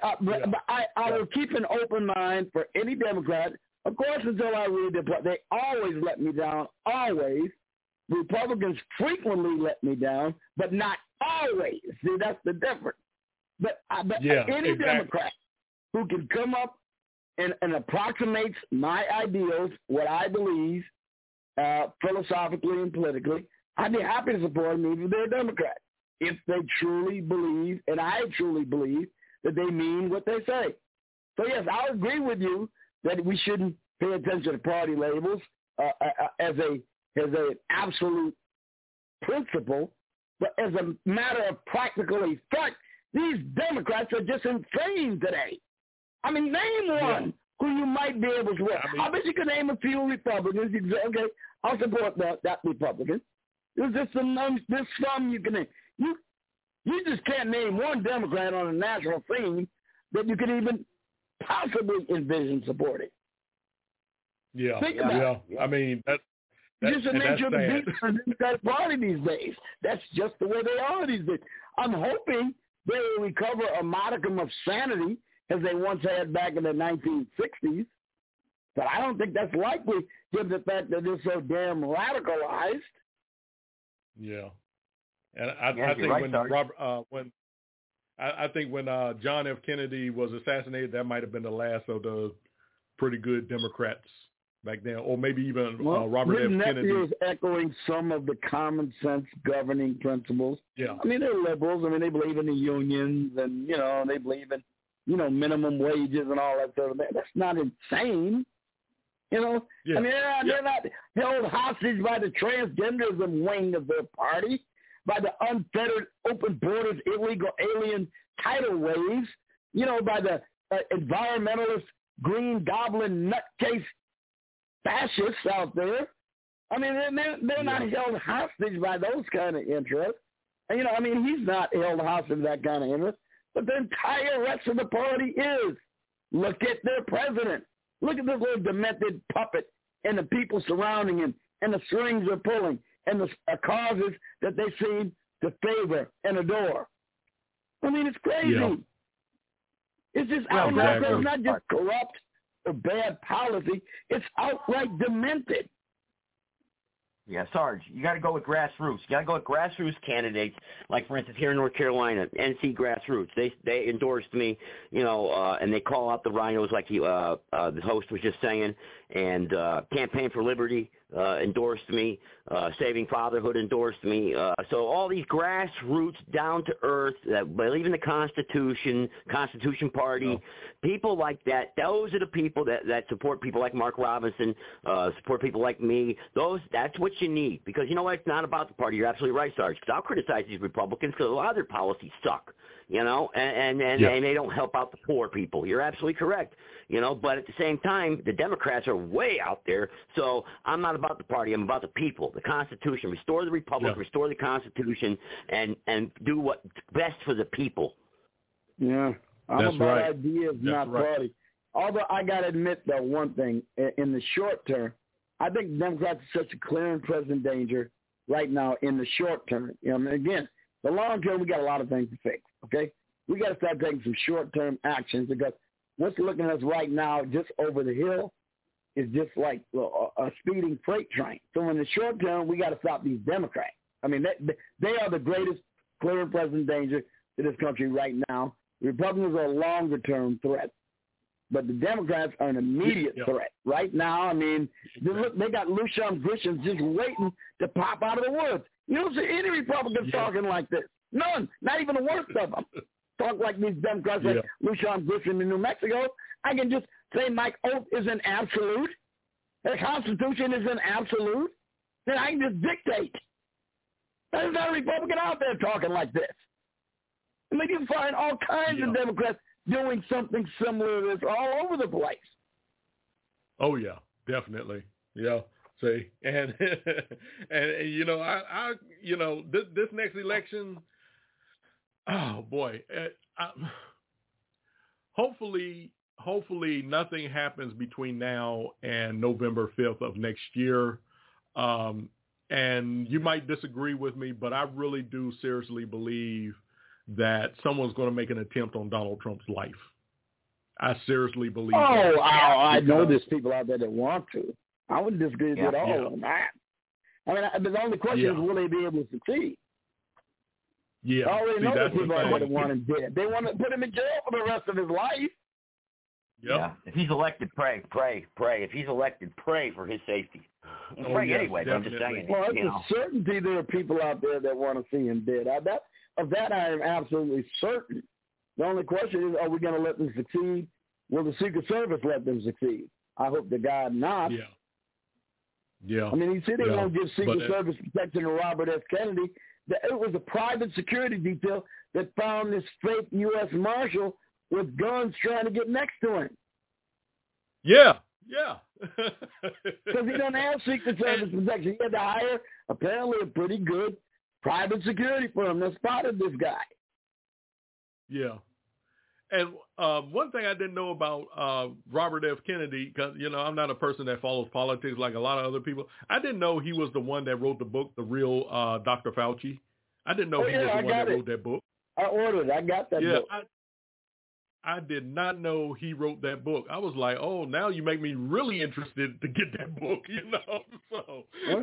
I will keep an open mind for any Democrat. Of course, until I read they always let me down, always. Republicans frequently let me down, but not always. See, that's the difference. But any Democrat who can come up and approximates my ideals, what I believe, philosophically and politically, I'd be happy to support them even if they're a Democrat, if they truly believe, and I truly believe, that they mean what they say. So, yes, I'll agree with you that we shouldn't pay attention to party labels as an absolute principle, but as a matter of practical effect, these Democrats are just insane today. I mean, name one who you might be able to. I bet you can name a few Republicans. You can say, okay, I'll support that Republican. There's just some you can name. You just can't name one Democrat on a national scene that you can even possibly envision supporting. Yeah, Think about it. I mean, that's just the nature of the beast of the Democratic Party these days. That's just the way they are these days. I'm hoping they will recover a modicum of sanity as they once had back in the 1960s, but I don't think that's likely given the fact that they're so damn radicalized. Yeah, and I think when John F. Kennedy was assassinated, that might have been the last of the pretty good Democrats back then, or maybe even Robert F. Kennedy. Is echoing some of the common sense governing principles. Yeah, I mean, they're liberals. I mean, they believe in the unions, and they believe in minimum wages and all that sort of thing. That's not insane. I mean, they're not held hostage by the transgenderism wing of their party, by the unfettered open borders, illegal alien tidal waves, by the environmentalist green goblin nutcase fascists out there. I mean, they're not held hostage by those kind of interests. And, he's not held hostage by that kind of interest. But the entire rest of the party is. Look at their president. Look at this little demented puppet and the people surrounding him and the strings they're pulling and the causes that they seem to favor and adore. I mean, it's crazy. Yeah. It's just outright. It's not just corrupt or bad policy. It's outright demented. Yeah, Sarge, you got to go with grassroots. You got to go with grassroots candidates. Like, for instance, here in North Carolina, NC Grassroots. They endorsed me, and they call out the rhinos like the host was just saying, and Campaign for Liberty. endorsed me. Saving Fatherhood endorsed me. So all these grassroots, down-to-earth, that believe in the Constitution Party, people like that, those are the people that support people like Mark Robinson, support people like me. That's what you need. Because you know what? It's not about the party. You're absolutely right, Sarge. Because I'll criticize these Republicans because a lot of their policies suck. And they don't help out the poor people. You're absolutely correct. But at the same time, the Democrats are way out there. So I'm not about the party. I'm about the people, the Constitution. Restore the Republic, restore the Constitution, and do what's best for the people. Yeah, I'm about ideas, not party. Although I got to admit that one thing, in the short term, I think Democrats are such a clear and present danger right now in the short term. Again, the long term, we got a lot of things to fix, okay? We got to start taking some short-term actions because what's looking at us right now just over the hill is just like a speeding freight train. So in the short term, we got to stop these Democrats. I mean, they are the greatest clear and present danger to this country right now. The Republicans are a longer-term threat, but the Democrats are an immediate threat. Right now, I mean, they got Lushon Grisham just waiting to pop out of the woods. You don't see any Republicans talking like this. None. Not even the worst of them. Talk like these Democrats like Lushon Grisham in New Mexico. I can just say Mike Oath is an absolute. The Constitution is an absolute. Then I can just dictate. There's not a Republican out there talking like this. I mean, you can find all kinds of Democrats doing something similar to this all over the place. Oh, yeah, definitely. Yeah. See, and I this next election, oh boy, hopefully nothing happens between now and November 5th of next year. And you might disagree with me, but I really do seriously believe that someone's going to make an attempt on Donald Trump's life. I seriously believe that. I know there's people out there that want to. I wouldn't disagree with you at all on that. I mean, the only question is, will they be able to succeed? Yeah. I already know the people out there that want him dead. They want to put him in jail for the rest of his life. Yep. Yeah. If he's elected, pray. If he's elected, pray for his safety. Pray anyway, but I'm just saying. Well, it's a certainty there are people out there that want to see him dead. Of that I am absolutely certain. The only question is, are we going to let them succeed? Will the Secret Service let them succeed? I hope to God not. Yeah. I mean, he said they won't give Secret Service protection to Robert F. Kennedy. It was a private security detail that found this fake U.S. Marshal with guns trying to get next to him. Yeah. Because he doesn't have Secret Service protection. He had to hire, apparently, a pretty good private security firm that spotted this guy. Yeah. And one thing I didn't know about Robert F. Kennedy, because, I'm not a person that follows politics like a lot of other people. I didn't know he was the one that wrote the book, The Real Dr. Fauci. I didn't know he was the one that wrote that book. I ordered it. I got that book. I did not know he wrote that book. I was like, oh, now you make me really interested to get that book, So,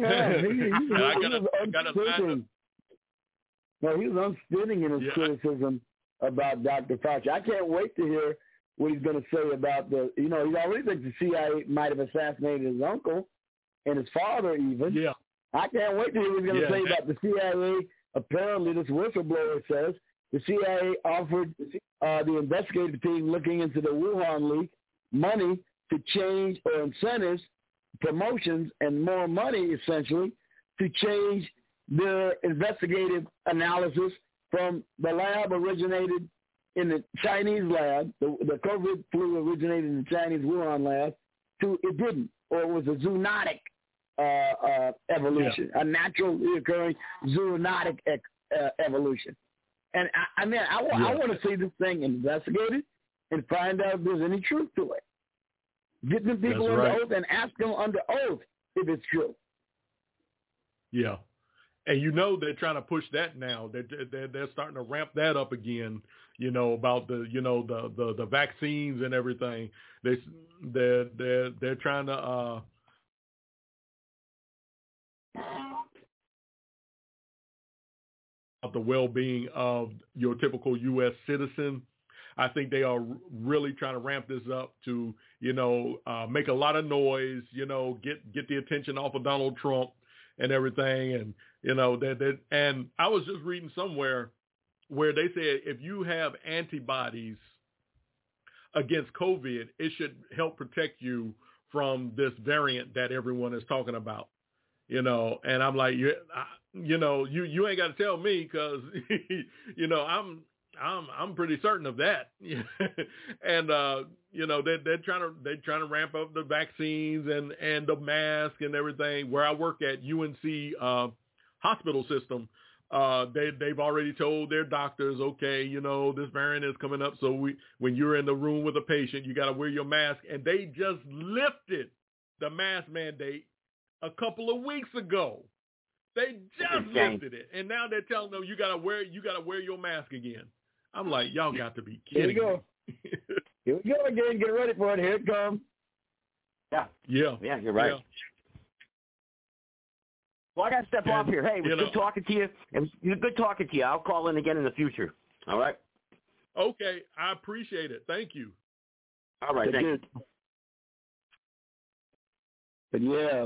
he was unspinning in his criticism about Dr. Fauci. I can't wait to hear what he's going to say about he already thinks the CIA might have assassinated his uncle and his father even. Yeah. I can't wait to hear what he's going to say about the CIA. Apparently, this whistleblower says the CIA offered the investigative team looking into the Wuhan leak money to change, or incentives, promotions, and more money, essentially, to change their investigative analysis from the lab originated in the Chinese lab, the COVID flu originated in the Chinese Wuhan lab, to it didn't, or it was a zoonotic evolution, a natural reoccurring zoonotic evolution. And I want to see this thing investigated and find out if there's any truth to it. Get the people under oath and ask them under oath if it's true. Yeah. And they're trying to push that now. They're starting to ramp that up again. About the vaccines and everything. They're trying to the well-being of your typical U.S. citizen. I think they are really trying to ramp this up to, make a lot of noise, get the attention off of Donald Trump and everything. And, and I was just reading somewhere where they said if you have antibodies against COVID, it should help protect you from this variant that everyone is talking about, and I'm like, you ain't got to tell me because, I'm pretty certain of that. And, they're trying to ramp up the vaccines and the mask and everything. Where I work at UNC hospital system, they've already told their doctors, okay, this variant is coming up. So when you're in the room with a patient, you got to wear your mask. And they just lifted the mask mandate a couple of weeks ago. They just lifted it. And now they're telling them you got to wear your mask again. I'm like, y'all got to be kidding. Here we go. Here we go again. Get ready for it. Here it comes. Yeah. Yeah. Yeah, you're right. Yeah. Well, I got to step off here. Hey, it was good talking to you. It was good talking to you. I'll call in again in the future. All right? Okay. I appreciate it. Thank you. All right. Thank you. But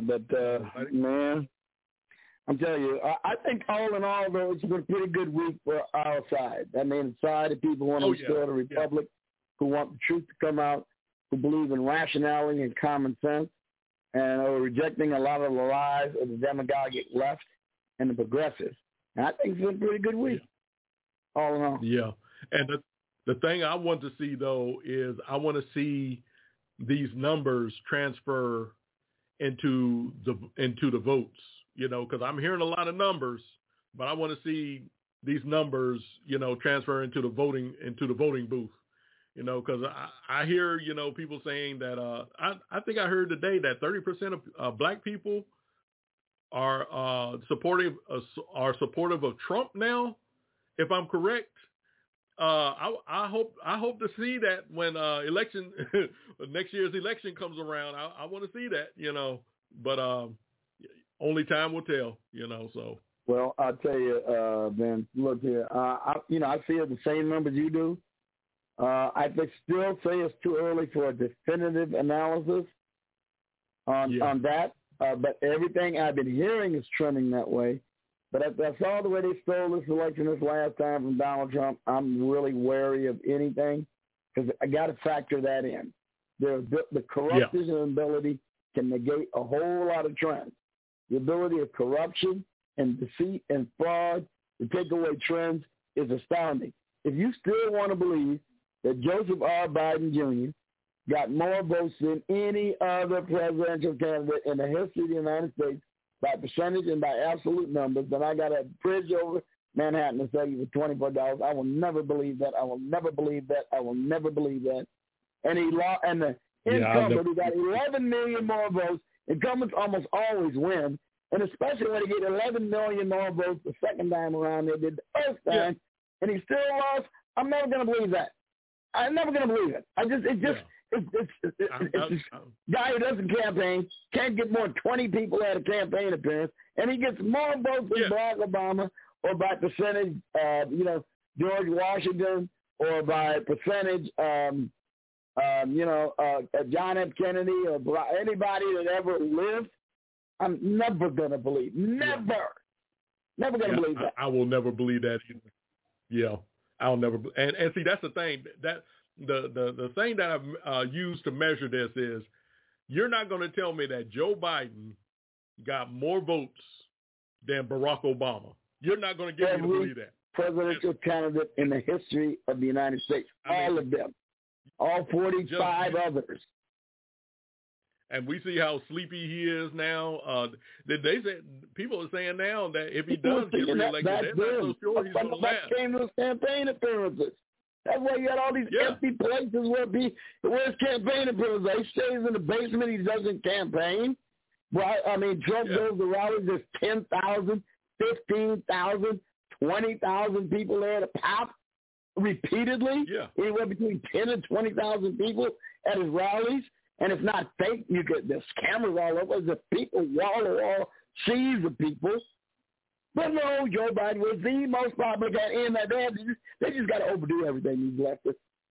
man, I'm telling you, I think all in all, though, it's been a pretty good week for our side. I mean, the side of people who want to restore the republic, who want the truth to come out, who believe in rationality and common sense, and are rejecting a lot of the lies of the demagogic left and the progressives. And I think it's been a pretty good week, all in all. Yeah. And the thing I want to see, though, is I want to see these numbers transfer into the votes, because I'm hearing a lot of numbers, but I want to see these numbers, transfer into the voting booth. Because I hear, people saying that I think I heard today that 30% of black people are supportive of Trump now, if I'm correct. I hope to see that when next year's election comes around. I want to see that, but only time will tell, So. Well, I'll tell you, man. Look here, I see the same numbers you do. I still say it's too early for a definitive analysis on that. But everything I've been hearing is trending that way. But if that's all the way they stole this election this last time from Donald Trump, I'm really wary of anything because I got to factor that in. The corruption ability can negate a whole lot of trends. The ability of corruption and deceit and fraud to take away trends is astounding. If you still want to believe that Joseph R. Biden Jr. got more votes than any other presidential candidate in the history of the United States by percentage and by absolute numbers, then I got a bridge over Manhattan to sell you for $24. I will never believe that. I will never believe that. I will never believe that. And the incumbent who got 11 million more votes, incumbents almost always win, and especially when they get 11 million more votes the second time around they did the first time, and he still lost. I'm never going to believe that. I'm never going to believe it. It's this guy who doesn't campaign, can't get more than 20 people at a campaign appearance, and he gets more votes than Barack Obama, or by percentage, George Washington, or by percentage, John F. Kennedy, or anybody that ever lived. I'm never going to believe. Never going to believe that. I will never believe that either. Yeah. I'll never, and see, that's the thing that the thing that I've used to measure this is you're not going to tell me that Joe Biden got more votes than Barack Obama. You're not going to get me to believe that. Presidential candidate in the history of the United States, all of them, all 45 others. And we see how sleepy he is now. They said people are saying now that if he does get reelected, they're not so sure he's going to last. That came to his campaign appearances. That's why you got all these empty places where his campaign appearances. He stays in the basement. He doesn't campaign. Right? I mean, Trump goes to rallies. There's 10,000, 15,000, 20,000 people there to pop repeatedly. Anywhere between 10 and 20,000 people at his rallies. And it's not fake. There's cameras all over. There's people wall to wall, seas of people. But no, Joe Biden was the most popular guy in that. They just got to overdo everything. These leftists.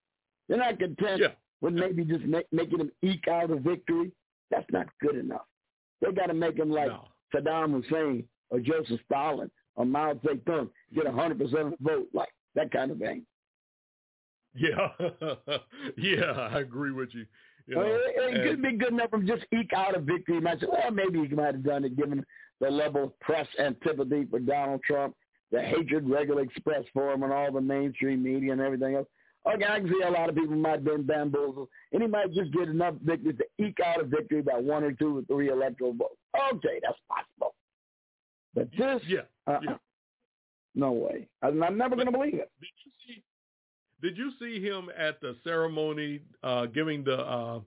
They're not content with maybe just making them eke out a victory. That's not good enough. They got to make them like Saddam Hussein or Joseph Stalin or Mao Zedong, get 100% of the vote, like that kind of thing. Yeah, I agree with you. It could be good enough to just eke out a victory. You might say, well, maybe he might have done it given the level of press antipathy for Donald Trump, the hatred regularly expressed for him and all the mainstream media and everything else. Okay, I can see a lot of people might have been bamboozled, and he might just get enough victories to eke out a victory by 1 or 2 or 3 electoral votes. Okay, that's possible. But this, no way. I'm never going to believe it. Did you see him at the ceremony giving the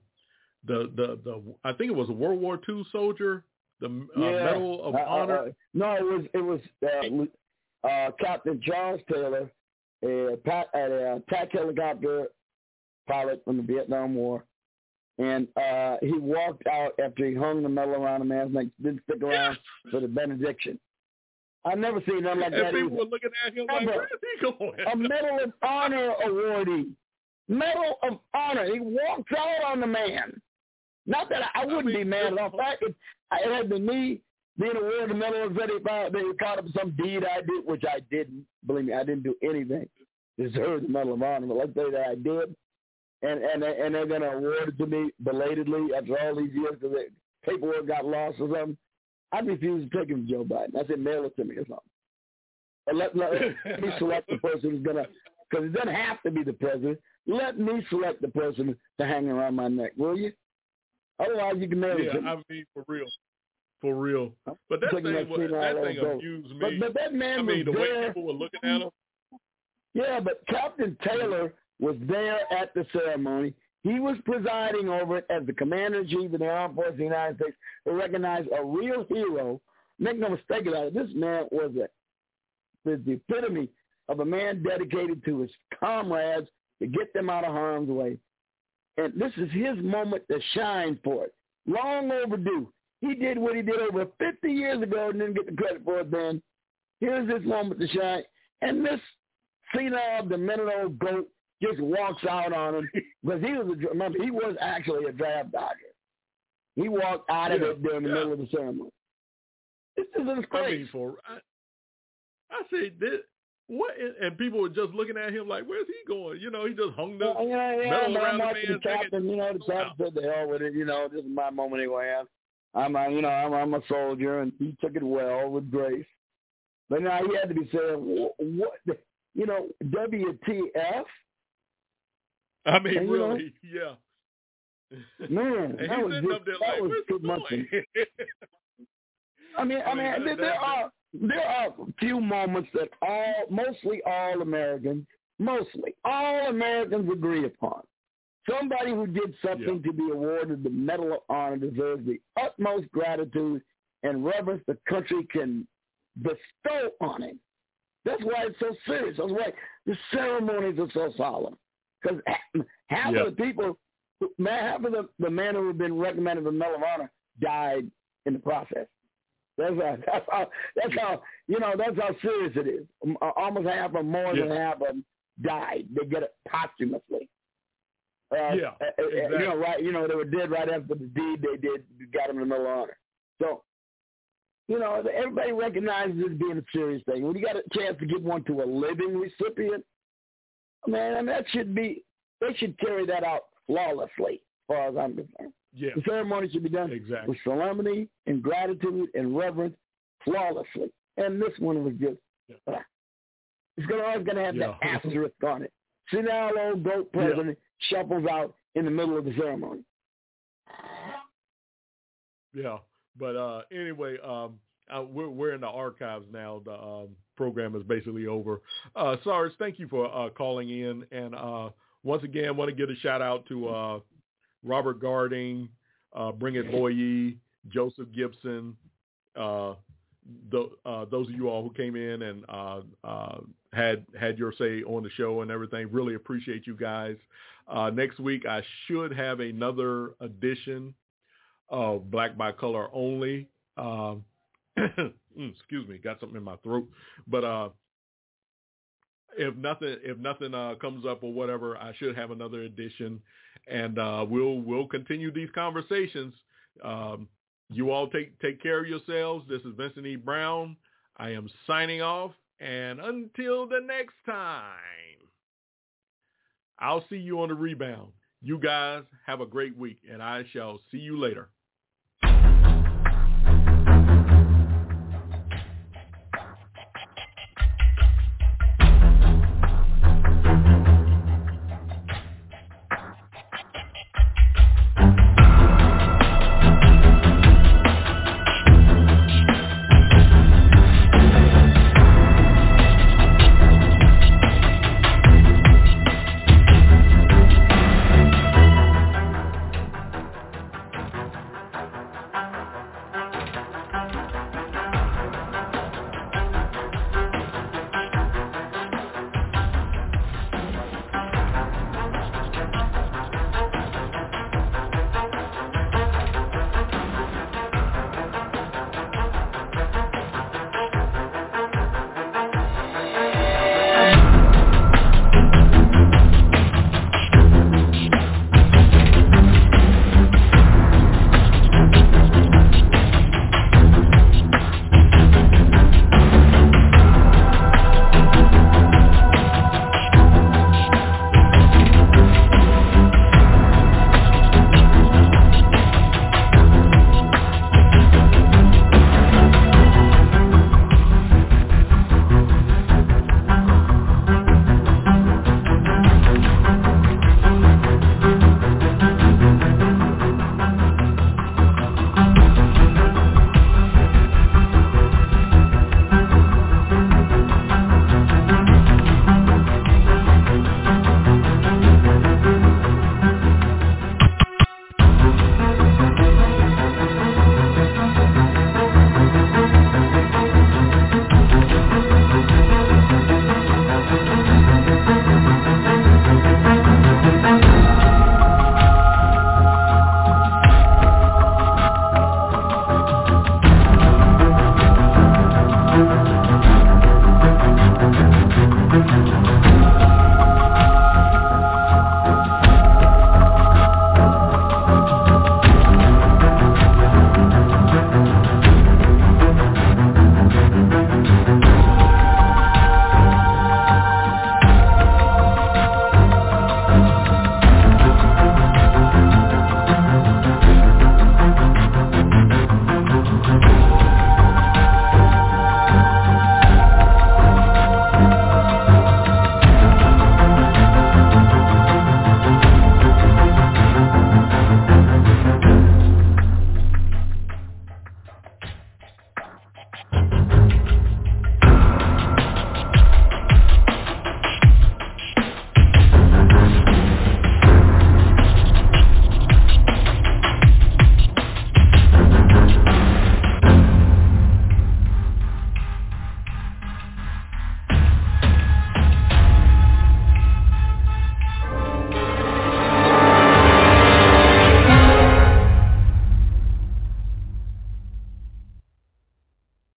I think it was a World War II soldier the Medal of Honor? No, it was Captain Charles Taylor, a attack helicopter pilot from the Vietnam War, and he walked out after he hung the medal around the man's neck. Didn't stick around for the benediction. I've never seen nothing like that. People were looking at him like, where is he going? A Medal of Honor awardee. Medal of Honor. He walks out on the man. Not that I wouldn't be mad at all. It had been me being awarded the Medal of Honor. They caught up some deed I did, which I didn't. Believe me, I didn't do anything to deserve the Medal of Honor. But let's say that I did. And they're going to award it to me belatedly after all these years because the paperwork got lost or something. I refuse to take him to Joe Biden. I said, mail it to me or something. Or let me select the person who's going to, because it doesn't have to be the president. Let me select the person to hang around my neck, will you? Otherwise, you can mail it to me. I mean, for real. But that thing amused me. But that man was the there. way people were looking at him. Yeah, but Captain Taylor was there at the ceremony. He was presiding over it as the commander-in-chief of the Armed Forces of the United States to recognize a real hero. Make no mistake about it, this man was the epitome of a man dedicated to his comrades to get them out of harm's way. And this is his moment to shine for it. Long overdue. He did what he did over 50 years ago and didn't get the credit for it then. Here's his moment to shine. And this senile, demented old goat just walks out on him because he was actually a draft dodger. He walked out of it during the middle of the ceremony. This is a disgrace. I say this. What? And people were just looking at him like, "Where's he going?" He just hung the medal around the man's neck. The captain said, "The hell with it." This is my moment anyway. I'm a soldier, and he took it well with grace. But now he had to be saying, "What? WTF?" I mean, really, yeah. Man, and that was too much. I mean, there are few moments that mostly all Americans agree upon. Somebody who did something to be awarded the Medal of Honor deserves the utmost gratitude and reverence the country can bestow on him. That's why it's so serious. That's why the ceremonies are so solemn. Because half of the people, half of the men who have been recommended the Medal of Honor died in the process. That's how serious it is. Almost half or more than half of them died. They get it posthumously. Exactly. They were dead right after the deed they did, got them the Medal of Honor. So, everybody recognizes this being a serious thing. When you got a chance to give one to a living recipient, man, they should carry that out flawlessly, as far as I'm concerned. Yeah. The ceremony should be done with solemnity and gratitude and reverence flawlessly. And this one was just, it's always going to have that asterisk on it. See now, old goat president shuffles out in the middle of the ceremony. Yeah. But anyway, we're in the archives now. The program is basically over. Sarge, thank you for calling in. And once again, I want to give a shout out to Robert Garding, Bring It Boye, Joseph Gibson, those of you all who came in and had your say on the show and everything. Really appreciate you guys. Next week, I should have another edition of Black by Color Only. Excuse me, got something in my throat. But if nothing comes up or whatever, I should have another edition, and we'll continue these conversations. You all take care of yourselves. This is Vincent E. Brown. I am signing off, and until the next time, I'll see you on the rebound. You guys have a great week, and I shall see you later.